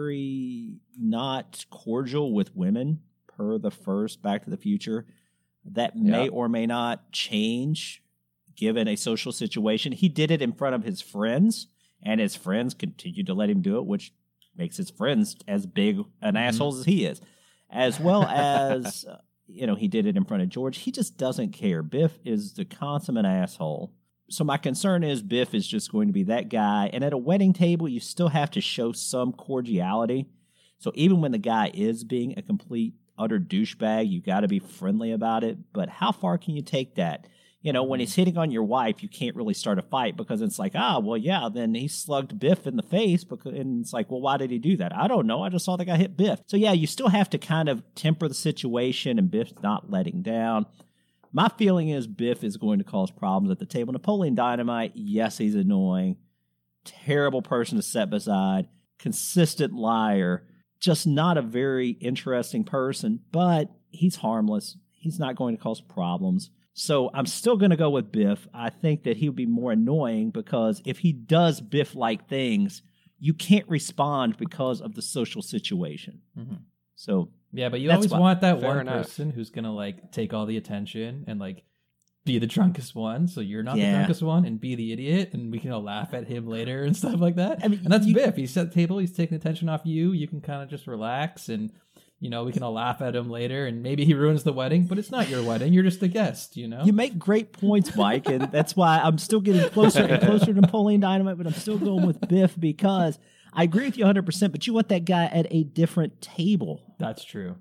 [SPEAKER 1] very not cordial with women, per the first Back to the Future. That may or may not change given a social situation. He did it in front of his friends, and his friends continued to let him do it, which makes his friends as big an assholes as he is. As well as, he did it in front of George. He just doesn't care. Biff is the consummate asshole. So my concern is Biff is just going to be that guy. And at a wedding table, you still have to show some cordiality. So even when the guy is being a complete, utter douchebag, you got to be friendly about it. But how far can you take that? When he's hitting on your wife, you can't really start a fight because it's like, then he slugged Biff in the face. And it's like, well, why did he do that? I don't know. I just saw the guy hit Biff. So yeah, you still have to kind of temper the situation, and Biff's not letting down. My feeling is Biff is going to cause problems at the table. Napoleon Dynamite, yes, he's annoying. Terrible person to set beside. Consistent liar. Just not a very interesting person, but he's harmless. He's not going to cause problems. So I'm still going to go with Biff. I think that he would be more annoying because if he does Biff-like things, you can't respond because of the social situation. Mm-hmm. So
[SPEAKER 3] yeah, but you always want that one person who's going to take all the attention and be the drunkest one. So you're not the drunkest one and be the idiot, and we can all laugh at him later and stuff like that. And that's Biff. He's at the table. He's taking attention off you. You can kind of just relax and we can all laugh at him later, and maybe he ruins the wedding, but it's not your wedding. You're just a guest, You
[SPEAKER 1] make great points, Mike, and that's why I'm still getting closer and closer to Napoleon Dynamite, but I'm still going with Biff because I agree with you 100%, but you want that guy at a different table.
[SPEAKER 3] That's true.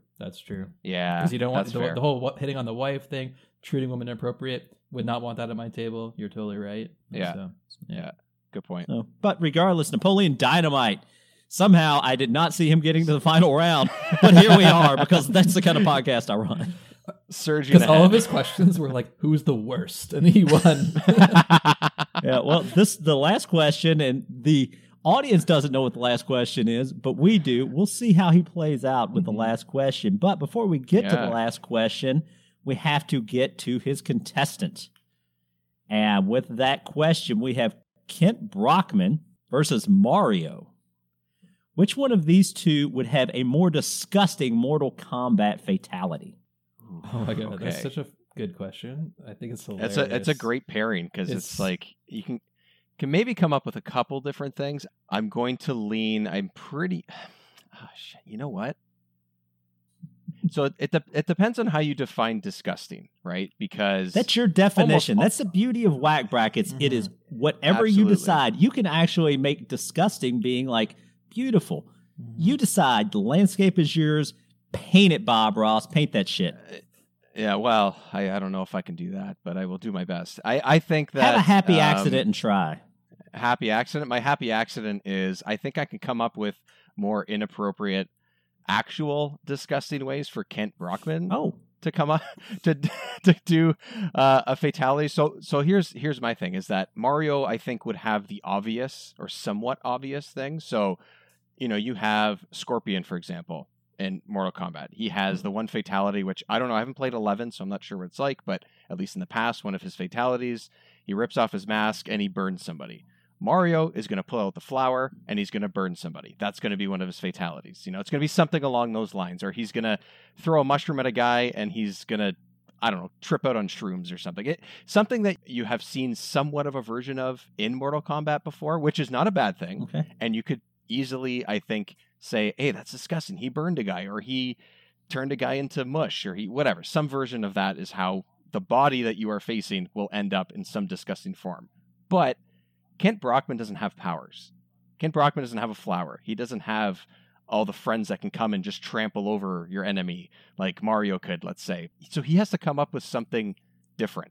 [SPEAKER 2] Yeah.
[SPEAKER 3] Because you don't want the whole hitting on the wife thing, treating women inappropriate, would not want that at my table. You're totally right.
[SPEAKER 2] Yeah. So, yeah. Good point.
[SPEAKER 1] But regardless, Napoleon Dynamite. Somehow, I did not see him getting to the final round, but here we are because that's the kind of podcast I run.
[SPEAKER 2] Surging
[SPEAKER 3] because all of his questions were who's the worst? And he won.
[SPEAKER 1] Yeah, well, the last question, and the audience doesn't know what the last question is, but we do. We'll see how he plays out with the last question. But before we get to the last question, we have to get to his contestant. And with that question, we have Kent Brockman versus Mario. Which one of these two would have a more disgusting Mortal Kombat fatality?
[SPEAKER 3] Oh my god, that's such a good question. I think it's hilarious.
[SPEAKER 2] It's a great pairing because it's you can maybe come up with a couple different things. I'm going to lean. I'm pretty. Oh shit! You know what? So it depends on how you define disgusting, right? Because
[SPEAKER 1] that's your definition. That's the beauty of whack brackets. Mm-hmm. It is whatever you decide. You can actually make disgusting being beautiful. Mm-hmm. You decide. The landscape is yours. Paint it, Bob Ross. Paint that shit.
[SPEAKER 2] Yeah, well, I don't know if I can do that, but I will do my best. I think that...
[SPEAKER 1] Have a happy accident and try.
[SPEAKER 2] Happy accident? My happy accident is I think I can come up with more inappropriate, actual disgusting ways for Kent Brockman to come up to do a fatality. So here's my thing, is that Mario, I think, would have the obvious or somewhat obvious thing. So, you have Scorpion, for example, in Mortal Kombat. He has the one fatality, which I don't know, I haven't played 11, so I'm not sure what it's like, but at least in the past, one of his fatalities, he rips off his mask and he burns somebody. Mario is going to pull out the flower and he's going to burn somebody. That's going to be one of his fatalities. It's going to be something along those lines, or he's going to throw a mushroom at a guy and he's going to, I don't know, trip out on shrooms or something. Something that you have seen somewhat of a version of in Mortal Kombat before, which is not a bad thing.
[SPEAKER 1] Okay.
[SPEAKER 2] And you could easily, I think, say, hey, that's disgusting. He burned a guy, or he turned a guy into mush, or he whatever. Some version of that is how the body that you are facing will end up in some disgusting form. But Kent Brockman doesn't have powers. Kent Brockman doesn't have a flower. He doesn't have all the friends that can come and just trample over your enemy like Mario could, let's say. So he has to come up with something different.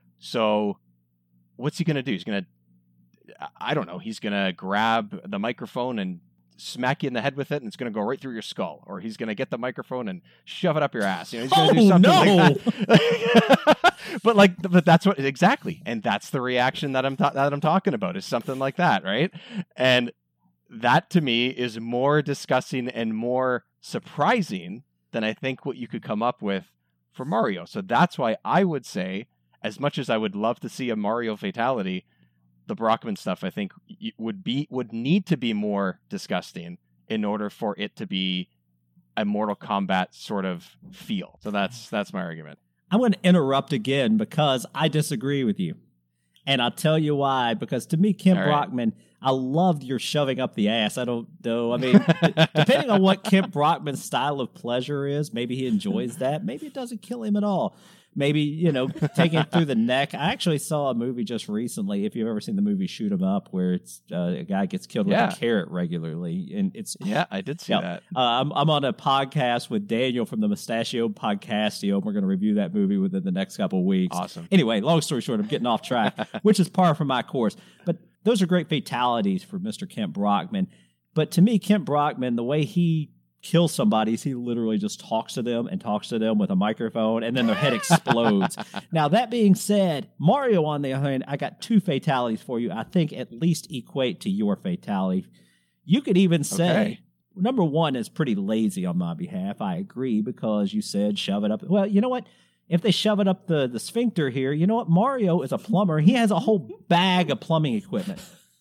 [SPEAKER 2] So what's he going to do? He's going to, I don't know, he's going to grab the microphone and smack you in the head with it, and it's going to go right through your skull. Or he's going to get the microphone and shove it up your ass. You know, he's going to do something like that. but that's what, exactly. And that's the reaction that I'm talking about, is something like that, right? And that to me is more disgusting and more surprising than I think what you could come up with for Mario. So that's why I would say, as much as I would love to see a Mario fatality, the Brockman stuff I think would need to be more disgusting in order for it to be a Mortal Kombat sort of feel. So that's my argument.
[SPEAKER 1] I'm going to interrupt again because I disagree with you. And I'll tell you why. Because to me, Kent Brockman, I loved your shoving up the ass. I don't know. I mean, depending on what Kent Brockman's style of pleasure is, maybe he enjoys that. Maybe it doesn't kill him at all. Maybe, you know, taking it through the neck. I actually saw a movie just recently, if you've ever seen the movie Shoot 'Em Up, where it's a guy gets killed with a carrot regularly. And it's
[SPEAKER 2] I did see that.
[SPEAKER 1] I'm on a podcast with Daniel from the Mustachio Podcastio, and we're going to review that movie within the next couple of weeks.
[SPEAKER 2] Awesome.
[SPEAKER 1] Anyway, long story short, I'm getting off track, which is par for my course. But those are great fatalities for Mr. Kent Brockman. But to me, Kent Brockman, the way he kills somebody, he literally just talks to them with a microphone, and then their head explodes. Now, that being said, Mario, on the other hand, I got two fatalities for you I think at least equate to your fatality. You could even say, number one is pretty lazy on my behalf. I agree, because you said shove it up. Well, you know what? If they shove it up the sphincter here, you know what? Mario is a plumber. He has a whole bag of plumbing equipment.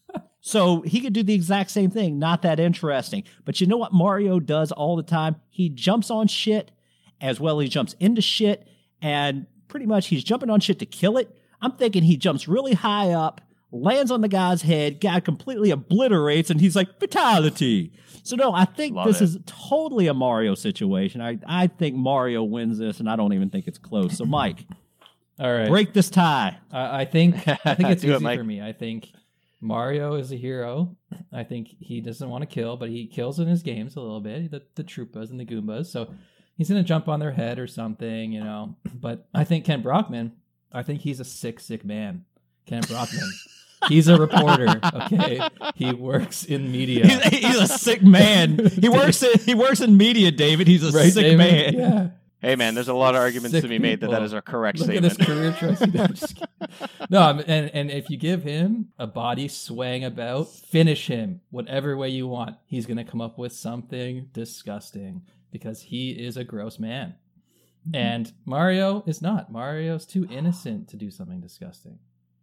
[SPEAKER 1] So he could do the exact same thing. Not that interesting. But you know what Mario does all the time? He jumps on shit, as well as he jumps into shit, and pretty much he's jumping on shit to kill it. I'm thinking he jumps really high up, lands on the guy's head, guy completely obliterates, and he's like, fatality. So no, I think this is totally a Mario situation. I think Mario wins this, and I don't even think it's close. So Mike,
[SPEAKER 3] all right,
[SPEAKER 1] break this tie.
[SPEAKER 3] I think it's easy
[SPEAKER 2] Mike.
[SPEAKER 3] for me. I think Mario is a hero. I think he doesn't want to kill, but he kills in his games a little bit, the Troopas and the Goombas. So he's going to jump on their head or something, you know. But I think Kent Brockman, I think he's a sick man. Kent Brockman. He's a reporter, okay? He works in media.
[SPEAKER 1] He's a sick man. He works in media, David. He's a sick
[SPEAKER 3] David?
[SPEAKER 1] man.
[SPEAKER 3] Yeah.
[SPEAKER 2] Hey, man, there's a lot of arguments to be made that is a correct statement.
[SPEAKER 3] Look at his career choice. No, I'm just kidding. No, and if you give him a body swaying about, finish him whatever way you want. He's going to come up with something disgusting because he is a gross man. And Mario is not. Mario's too innocent to do something disgusting.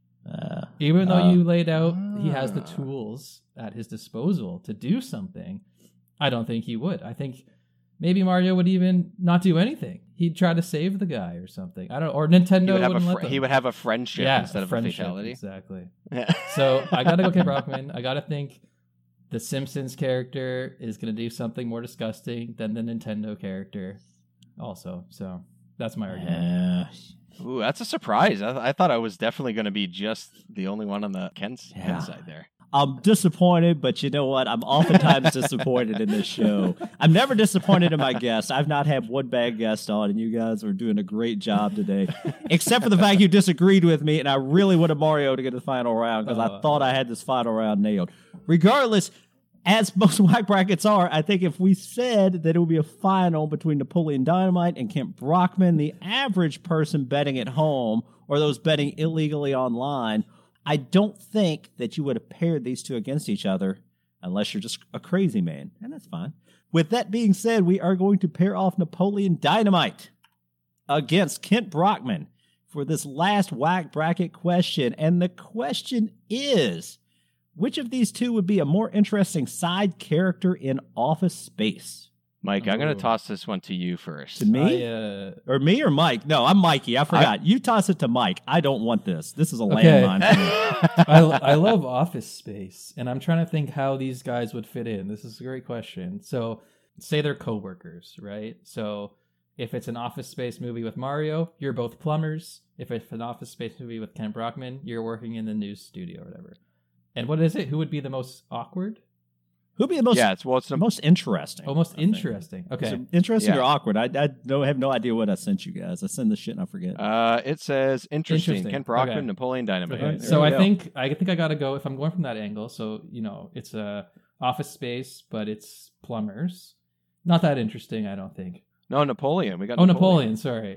[SPEAKER 3] Even though you laid out he has the tools at his disposal to do something, I don't think he would. I think maybe Mario would even not do anything. He'd try to save the guy or something. I don't. Or Nintendo wouldn't let them.
[SPEAKER 2] He would have a friendship instead of a fatality.
[SPEAKER 3] Exactly. So I gotta go Kent Brockman. I gotta think the Simpsons character is gonna do something more disgusting than the Nintendo character. Also, so that's my argument.
[SPEAKER 2] Ooh, that's a surprise. I thought I was definitely going to be just the only one on the Ken side there.
[SPEAKER 1] I'm disappointed, but you know what? I'm oftentimes disappointed in this show. I'm never disappointed in my guests. I've not had one bad guest on, and you guys are doing a great job today. Except for the fact you disagreed with me, and I really wanted Mario to get to the final round because I thought I had this final round nailed. Regardless, as most whack brackets are, I think if we said that it would be a final between Napoleon Dynamite and Kent Brockman, the average person betting at home or those betting illegally online, I don't think that you would have paired these two against each other unless you're just a crazy man, and that's fine. With that being said, we are going to pair off Napoleon Dynamite against Kent Brockman for this last whack bracket question, and the question is, which of these two would be a more interesting side character in Office Space?
[SPEAKER 2] Mike, I'm going
[SPEAKER 3] Ooh.
[SPEAKER 2] to toss this one to you first.
[SPEAKER 1] To me? Or me or Mike? No, I'm Mikey. I forgot. You toss it to Mike. I don't want this. This is a landmine for me.
[SPEAKER 3] I love Office Space, and I'm trying to think how these guys would fit in. This is a great question. So, say they're coworkers, right? So, if it's an Office Space movie with Mario, you're both plumbers. If it's an Office Space movie with Kent Brockman, you're working in the news studio or whatever. And what is it? Who would be the most awkward?
[SPEAKER 1] Who'd be the most?
[SPEAKER 2] Yeah, it's
[SPEAKER 1] the most interesting.
[SPEAKER 3] Most interesting. Okay.
[SPEAKER 1] So interesting or awkward? I have no idea what I sent you guys. I send this shit and I forget.
[SPEAKER 2] It says interesting. Kent Brockman,
[SPEAKER 3] Okay.
[SPEAKER 2] Napoleon Dynamite.
[SPEAKER 3] Okay. So I think I got to go if I'm going from that angle. So it's a Office Space, but it's plumbers. Not that interesting, I don't think.
[SPEAKER 2] No, Napoleon. We got.
[SPEAKER 3] Napoleon. Sorry,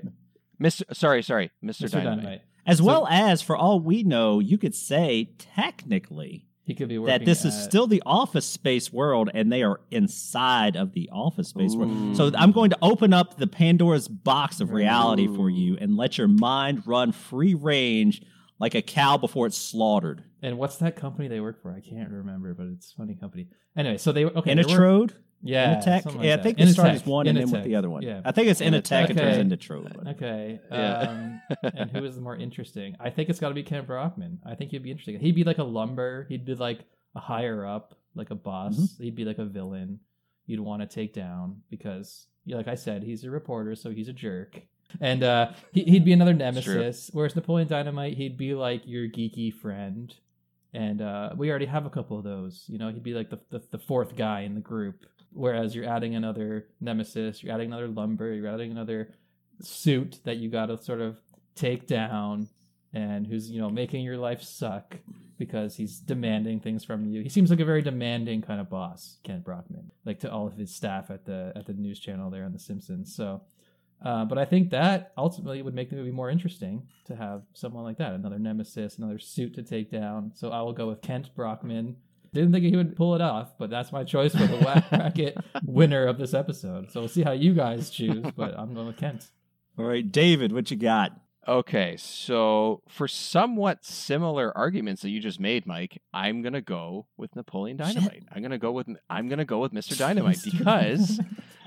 [SPEAKER 2] Mr. Dynamite.
[SPEAKER 1] As well as, for all we know, you could say technically
[SPEAKER 3] he could be working
[SPEAKER 1] that this is still the Office Space world, and they are inside of the Office Space world. So I'm going to open up the Pandora's box of reality for you and let your mind run free range like a cow before it's slaughtered.
[SPEAKER 3] And what's that company they work for? I can't remember, but it's a funny company. Anyway, so they
[SPEAKER 1] Inatrode?
[SPEAKER 3] Yeah,
[SPEAKER 1] Initech?
[SPEAKER 3] Like
[SPEAKER 1] I think they started as one and then with the other one.
[SPEAKER 3] Yeah.
[SPEAKER 1] I think it's Initech and turns into Trode.
[SPEAKER 3] Okay.
[SPEAKER 2] Yeah.
[SPEAKER 3] And who is the more interesting? I think it's got to be Kent Brockman. I think he'd be interesting. He'd be like a lumber. He'd be like a higher up, like a boss. Mm-hmm. He'd be like a villain you'd want to take down because, like I said, he's a reporter, so he's a jerk. And he'd be another nemesis. Whereas Napoleon Dynamite, he'd be like your geeky friend. And we already have a couple of those. He'd be like the fourth guy in the group. Whereas you're adding another nemesis, you're adding another lumber, you're adding another suit that you got to sort of take down, and who's making your life suck because he's demanding things from you. He seems like a very demanding kind of boss, Kent Brockman, like to all of his staff at the news channel there on The Simpsons. So, but I think that ultimately would make the movie more interesting to have someone like that, another nemesis, another suit to take down. So I will go with Kent Brockman. Didn't think he would pull it off, but that's my choice for the Whack Bracket winner of this episode. So we'll see how you guys choose, but I'm going with Kent.
[SPEAKER 1] All right, David, what you got?
[SPEAKER 2] Okay, so for somewhat similar arguments that you just made, Mike, I'm gonna go with Napoleon Dynamite. Shit. I'm gonna go with Mr. Dynamite because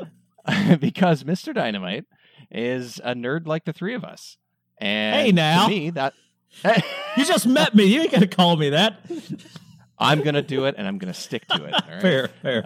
[SPEAKER 2] Mr. Dynamite is a nerd like the three of us. And
[SPEAKER 1] hey, now
[SPEAKER 2] to me that
[SPEAKER 1] you just met me. You ain't gonna call me that.
[SPEAKER 2] I'm going to do it, and I'm going to stick to it. All right?
[SPEAKER 1] Fair.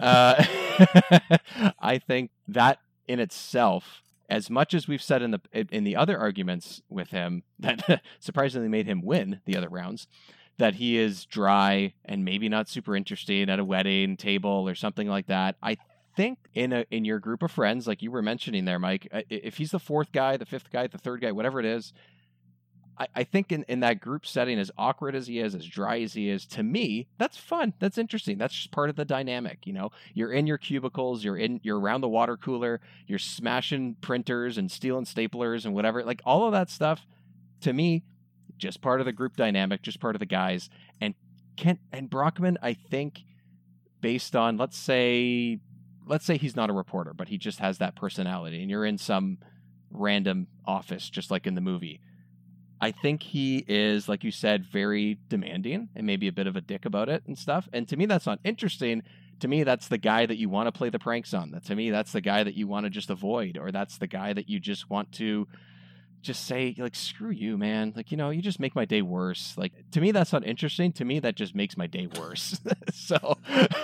[SPEAKER 2] I think that in itself, as much as we've said in the other arguments with him that surprisingly made him win the other rounds, that he is dry and maybe not super interesting at a wedding table or something like that. I think in your group of friends, like you were mentioning there, Mike, if he's the fourth guy, the fifth guy, the third guy, whatever it is, I think in that group setting, as awkward as he is, as dry as he is, to me, that's fun. That's interesting. That's just part of the dynamic. You're in your cubicles, you're around the water cooler, you're smashing printers and stealing staplers and whatever. Like all of that stuff, to me, just part of the group dynamic, just part of the guys. And Kent and Brockman, I think, based on let's say he's not a reporter, but he just has that personality, and you're in some random office, just like in the movie. I think he is, like you said, very demanding and maybe a bit of a dick about it and stuff. And to me, that's not interesting. To me, that's the guy that you want to play the pranks on. To me, that's the guy that you want to just avoid, or that's the guy that you just want to just say, like, screw you, man. Like, you just make my day worse. Like, to me, that's not interesting. To me, that just makes my day worse. So,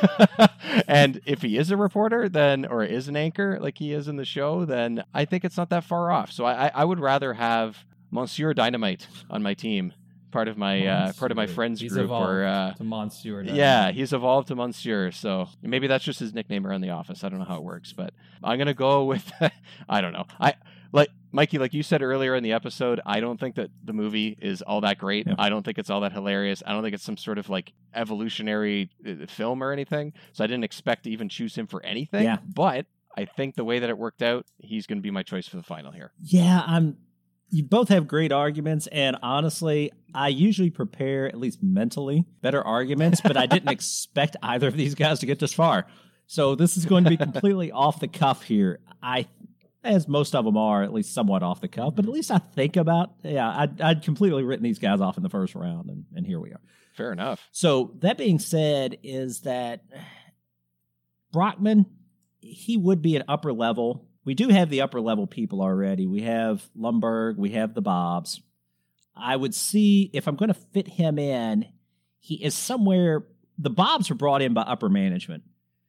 [SPEAKER 2] and if he is a reporter or is an anchor like he is in the show, then I think it's not that far off. So I would rather have Monsieur Dynamite on my team, part of my friends
[SPEAKER 3] he's
[SPEAKER 2] group,
[SPEAKER 3] evolved to Monsieur Dynamite.
[SPEAKER 2] Yeah, he's evolved to Monsieur. So maybe that's just his nickname around the office. I don't know how it works, but I'm gonna go with I don't know. I like Mikey, like you said earlier in the episode, I don't think that the movie is all that great. Yeah. I don't think it's all that hilarious. I don't think it's some sort of like evolutionary film or anything. So I didn't expect to even choose him for anything.
[SPEAKER 1] Yeah.
[SPEAKER 2] But I think the way that it worked out, he's going to be my choice for the final here.
[SPEAKER 1] Yeah, you both have great arguments, and honestly, I usually prepare, at least mentally, better arguments, but I didn't expect either of these guys to get this far. So this is going to be completely off the cuff here. As most of them are, at least somewhat off the cuff, but at least I think about, I'd completely written these guys off in the first round, and here we are.
[SPEAKER 2] Fair enough.
[SPEAKER 1] So that being said, is that Brockman, he would be an upper level. We do have the upper level people already. We have Lumbergh, we have the Bobs. I would see if I'm going to fit him in, he is somewhere. The Bobs are brought in by upper management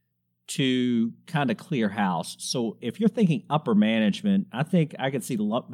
[SPEAKER 1] to kind of clear house. So if you're thinking upper management, I think I could see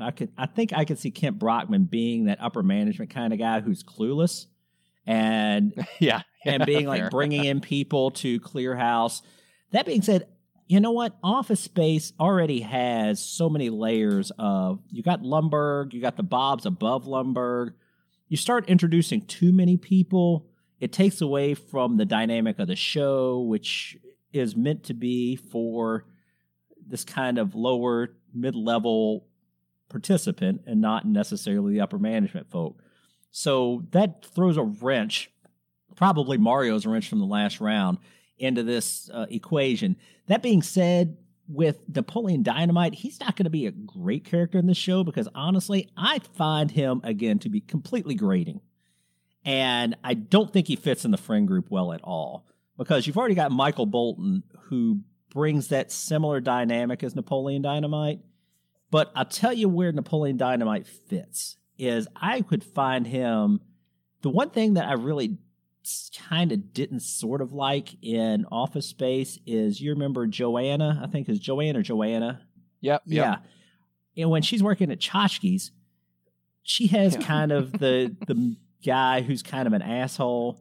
[SPEAKER 1] Kent Brockman being that upper management kind of guy who's clueless and and being like bringing in people to clear house. That being said, you know what? Office Space already has so many layers of, you got Lumbergh, you got the Bobs above Lumbergh. You start introducing too many people, it takes away from the dynamic of the show, which is meant to be for this kind of lower mid-level participant and not necessarily the upper management folk. So that throws a wrench, probably Mario's wrench from the last round, into this equation. That being said, with Napoleon Dynamite, he's not going to be a great character in this show because honestly, I find him, again, to be completely grating. And I don't think he fits in the friend group well at all because you've already got Michael Bolton who brings that similar dynamic as Napoleon Dynamite. But I'll tell you where Napoleon Dynamite fits is I could find him. The one thing that I really kind of didn't sort of like in Office Space is, you remember Joanna? I think it's Joanne or Joanna.
[SPEAKER 2] Yep.
[SPEAKER 1] Yeah. And when she's working at Tchotchke's, she has kind of the guy who's kind of an asshole,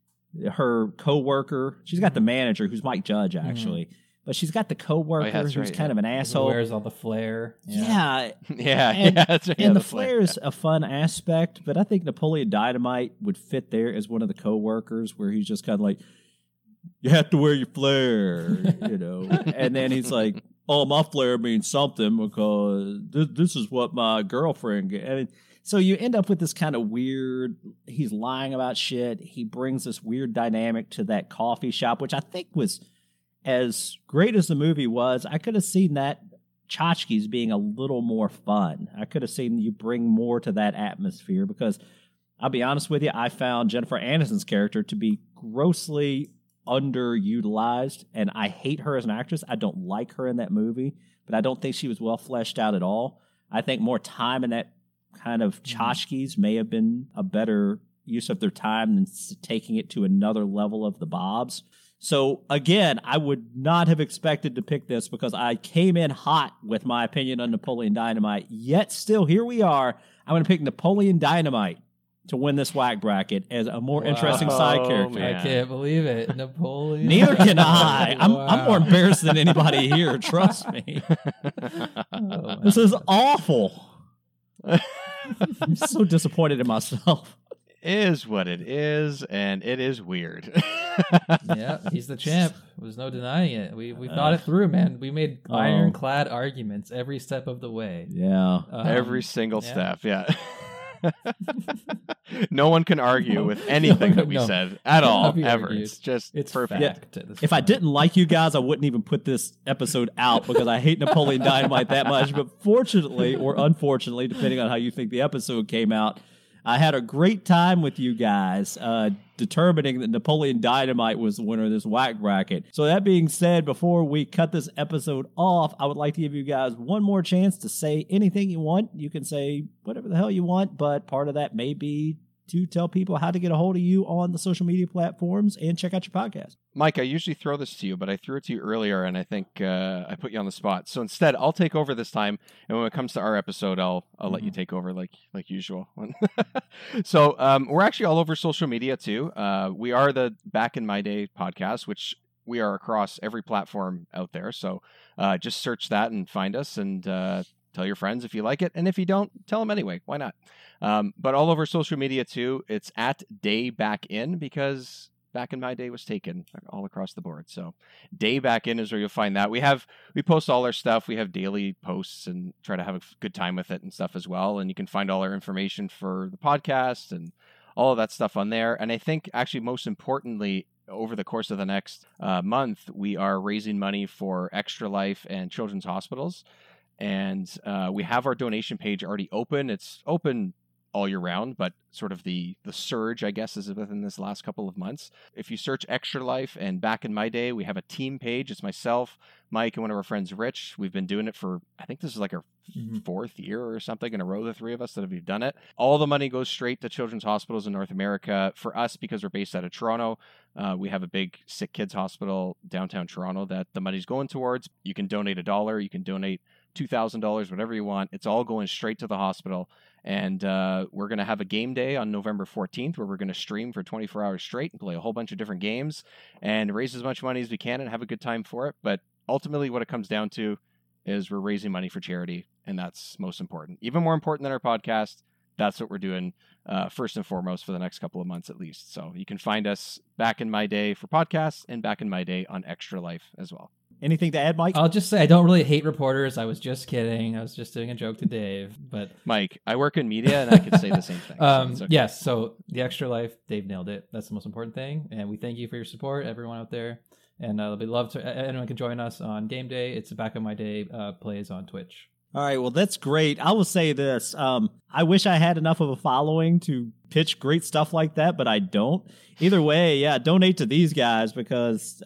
[SPEAKER 1] her coworker. She's got the manager who's Mike Judge, actually. But she's got the coworker who's kind of an asshole.
[SPEAKER 3] Who wears all the flair.
[SPEAKER 1] Yeah.
[SPEAKER 2] That's right.
[SPEAKER 1] And the flair is a fun aspect, but I think Napoleon Dynamite would fit there as one of the coworkers where he's just kind of like, you have to wear your flair, you know. And then he's like, oh, my flair means something because this is what my girlfriend gets. I mean, so you end up with this kind of weird, he's lying about shit. He brings this weird dynamic to that coffee shop, which I think was, as great as the movie was, I could have seen that Tchotchke's being a little more fun. I could have seen you bring more to that atmosphere because I'll be honest with you, I found Jennifer Aniston's character to be grossly underutilized, and I hate her as an actress. I don't like her in that movie, but I don't think she was well fleshed out at all. I think more time in that kind of Tchotchke's may have been a better use of their time than taking it to another level of the Bobs. So, again, I would not have expected to pick this because I came in hot with my opinion on Napoleon Dynamite. Yet, still, here we are. I'm going to pick Napoleon Dynamite to win this whack bracket as a more interesting side character.
[SPEAKER 3] Man. I can't believe it. Napoleon.
[SPEAKER 1] Neither can I. I'm more embarrassed than anybody here. Trust me. This is awful. I'm so disappointed in myself.
[SPEAKER 2] Is what it is, and it is weird.
[SPEAKER 3] Yeah, he's the champ. There's no denying it. We thought it through, man. We made ironclad arguments every step of the way.
[SPEAKER 1] Yeah.
[SPEAKER 2] Every single step, yeah. No one can argue with anything that we said at all, ever. Argued. It's perfect.
[SPEAKER 1] Yeah. If I didn't like you guys, I wouldn't even put this episode out because I hate Napoleon Dynamite that much. But fortunately, or unfortunately, depending on how you think the episode came out, I had a great time with you guys determining that Napoleon Dynamite was the winner of this whack bracket. So that being said, before we cut this episode off, I would like to give you guys one more chance to say anything you want. You can say whatever the hell you want, but part of that may be to tell people how to get a hold of you on the social media platforms and check out your podcast.
[SPEAKER 2] Mike, I usually throw this to you, but I threw it to you earlier, and I think I put you on the spot. So instead, I'll take over this time, and when it comes to our episode, I'll let you take over like usual. So we're actually all over social media, too. We are the Back in My Day podcast, which we are across every platform out there. So just search that and find us, and tell your friends if you like it. And if you don't, tell them anyway. Why not? But all over social media, too, it's at Day Back In because Back in My Day was taken all across the board. So Day Back In is where you'll find that. We post all our stuff. We have daily posts and try to have a good time with it and stuff as well. And you can find all our information for the podcast and all of that stuff on there. And I think actually most importantly, over the course of the next month, we are raising money for Extra Life and Children's Hospitals. And we have our donation page already open. It's open all year round, but sort of the surge, I guess, is within this last couple of months. If you search Extra Life and Back in My Day, we have a team page. It's myself, Mike, and one of our friends, Rich. We've been doing it for, I think this is like our fourth year or something in a row, the three of us that have done it. All the money goes straight to children's hospitals in North America. For us, because we're based out of Toronto, we have a big sick kids hospital downtown Toronto that the money's going towards. You can donate $1, you can donate $2,000, whatever you want. It's all going straight to the hospital. And we're going to have a game day on November 14th where we're going to stream for 24 hours straight and play a whole bunch of different games and raise as much money as we can and have a good time for it. But ultimately what it comes down to is we're raising money for charity, and that's most important. Even more important than our podcast, that's what we're doing first and foremost for the next couple of months at least. So you can find us Back in My Day for podcasts and Back in My Day on Extra Life as well.
[SPEAKER 1] Anything to add, Mike?
[SPEAKER 3] I'll just say I don't really hate reporters. I was just kidding. I was just doing a joke to Dave. But
[SPEAKER 2] Mike, I work in media and I could say the same thing. So it's okay.
[SPEAKER 3] Yes, so the Extra Life, Dave nailed it. That's the most important thing. And we thank you for your support, everyone out there. And we'd love to, anyone can join us on game day. It's a Back in My Day plays on Twitch.
[SPEAKER 1] All right, well, that's great. I will say this. I wish I had enough of a following to pitch great stuff like that, but I don't. Either way, yeah, donate to these guys because,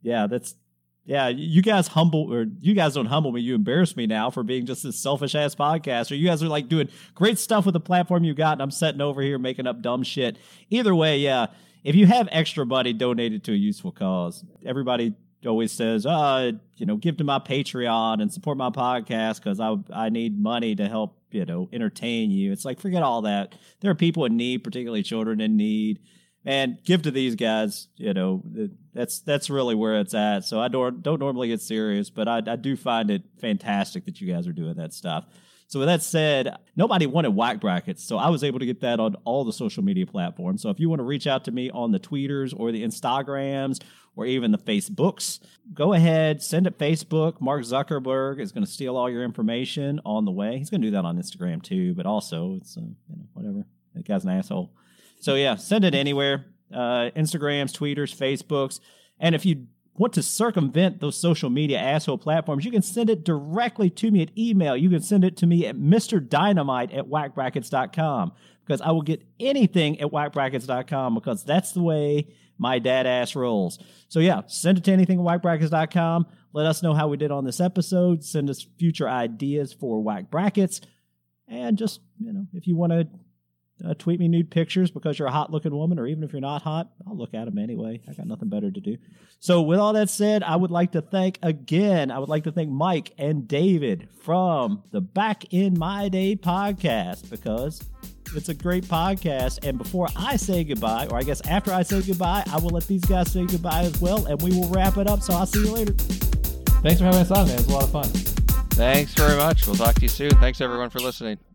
[SPEAKER 1] you guys don't humble me. You embarrass me now for being just this selfish-ass podcaster. You guys are, like, doing great stuff with the platform you got, and I'm sitting over here making up dumb shit. Either way, yeah, if you have extra money, donate it to a useful cause. Everybody always says, give to my Patreon and support my podcast because I need money to help, entertain you. It's like, forget all that. There are people in need, particularly children in need. And give to these guys, that's really where it's at. So I don't normally get serious, but I do find it fantastic that you guys are doing that stuff. So with that said, nobody wanted Whack Brackets, so I was able to get that on all the social media platforms. So if you want to reach out to me on the Tweeters or the Instagrams or even the Facebooks, go ahead, send it Facebook. Mark Zuckerberg is going to steal all your information on the way. He's going to do that on Instagram too, but also it's whatever. That guy's an asshole. So yeah, send it anywhere. Instagrams, Tweeters, Facebooks. And if you want to circumvent those social media asshole platforms, you can send it directly to me at email. You can send it to me at mrdynamite@whackbrackets.com because I will get anything at whackbrackets.com because that's the way my dad ass rolls. So yeah, send it to anything at whackbrackets.com. Let us know how we did on this episode. Send us future ideas for Whack Brackets. And just, if you want to tweet me nude pictures because you're a hot-looking woman, or even if you're not hot, I'll look at them anyway. I got nothing better to do. So with all that said, I would like to thank Mike and David from the Back in My Day podcast because it's a great podcast. And before I say goodbye, or I guess after I say goodbye, I will let these guys say goodbye as well, and we will wrap it up. So I'll see you later.
[SPEAKER 3] Thanks for having us on, man. It was a lot of fun.
[SPEAKER 2] Thanks very much. We'll talk to you soon. Thanks, everyone, for listening.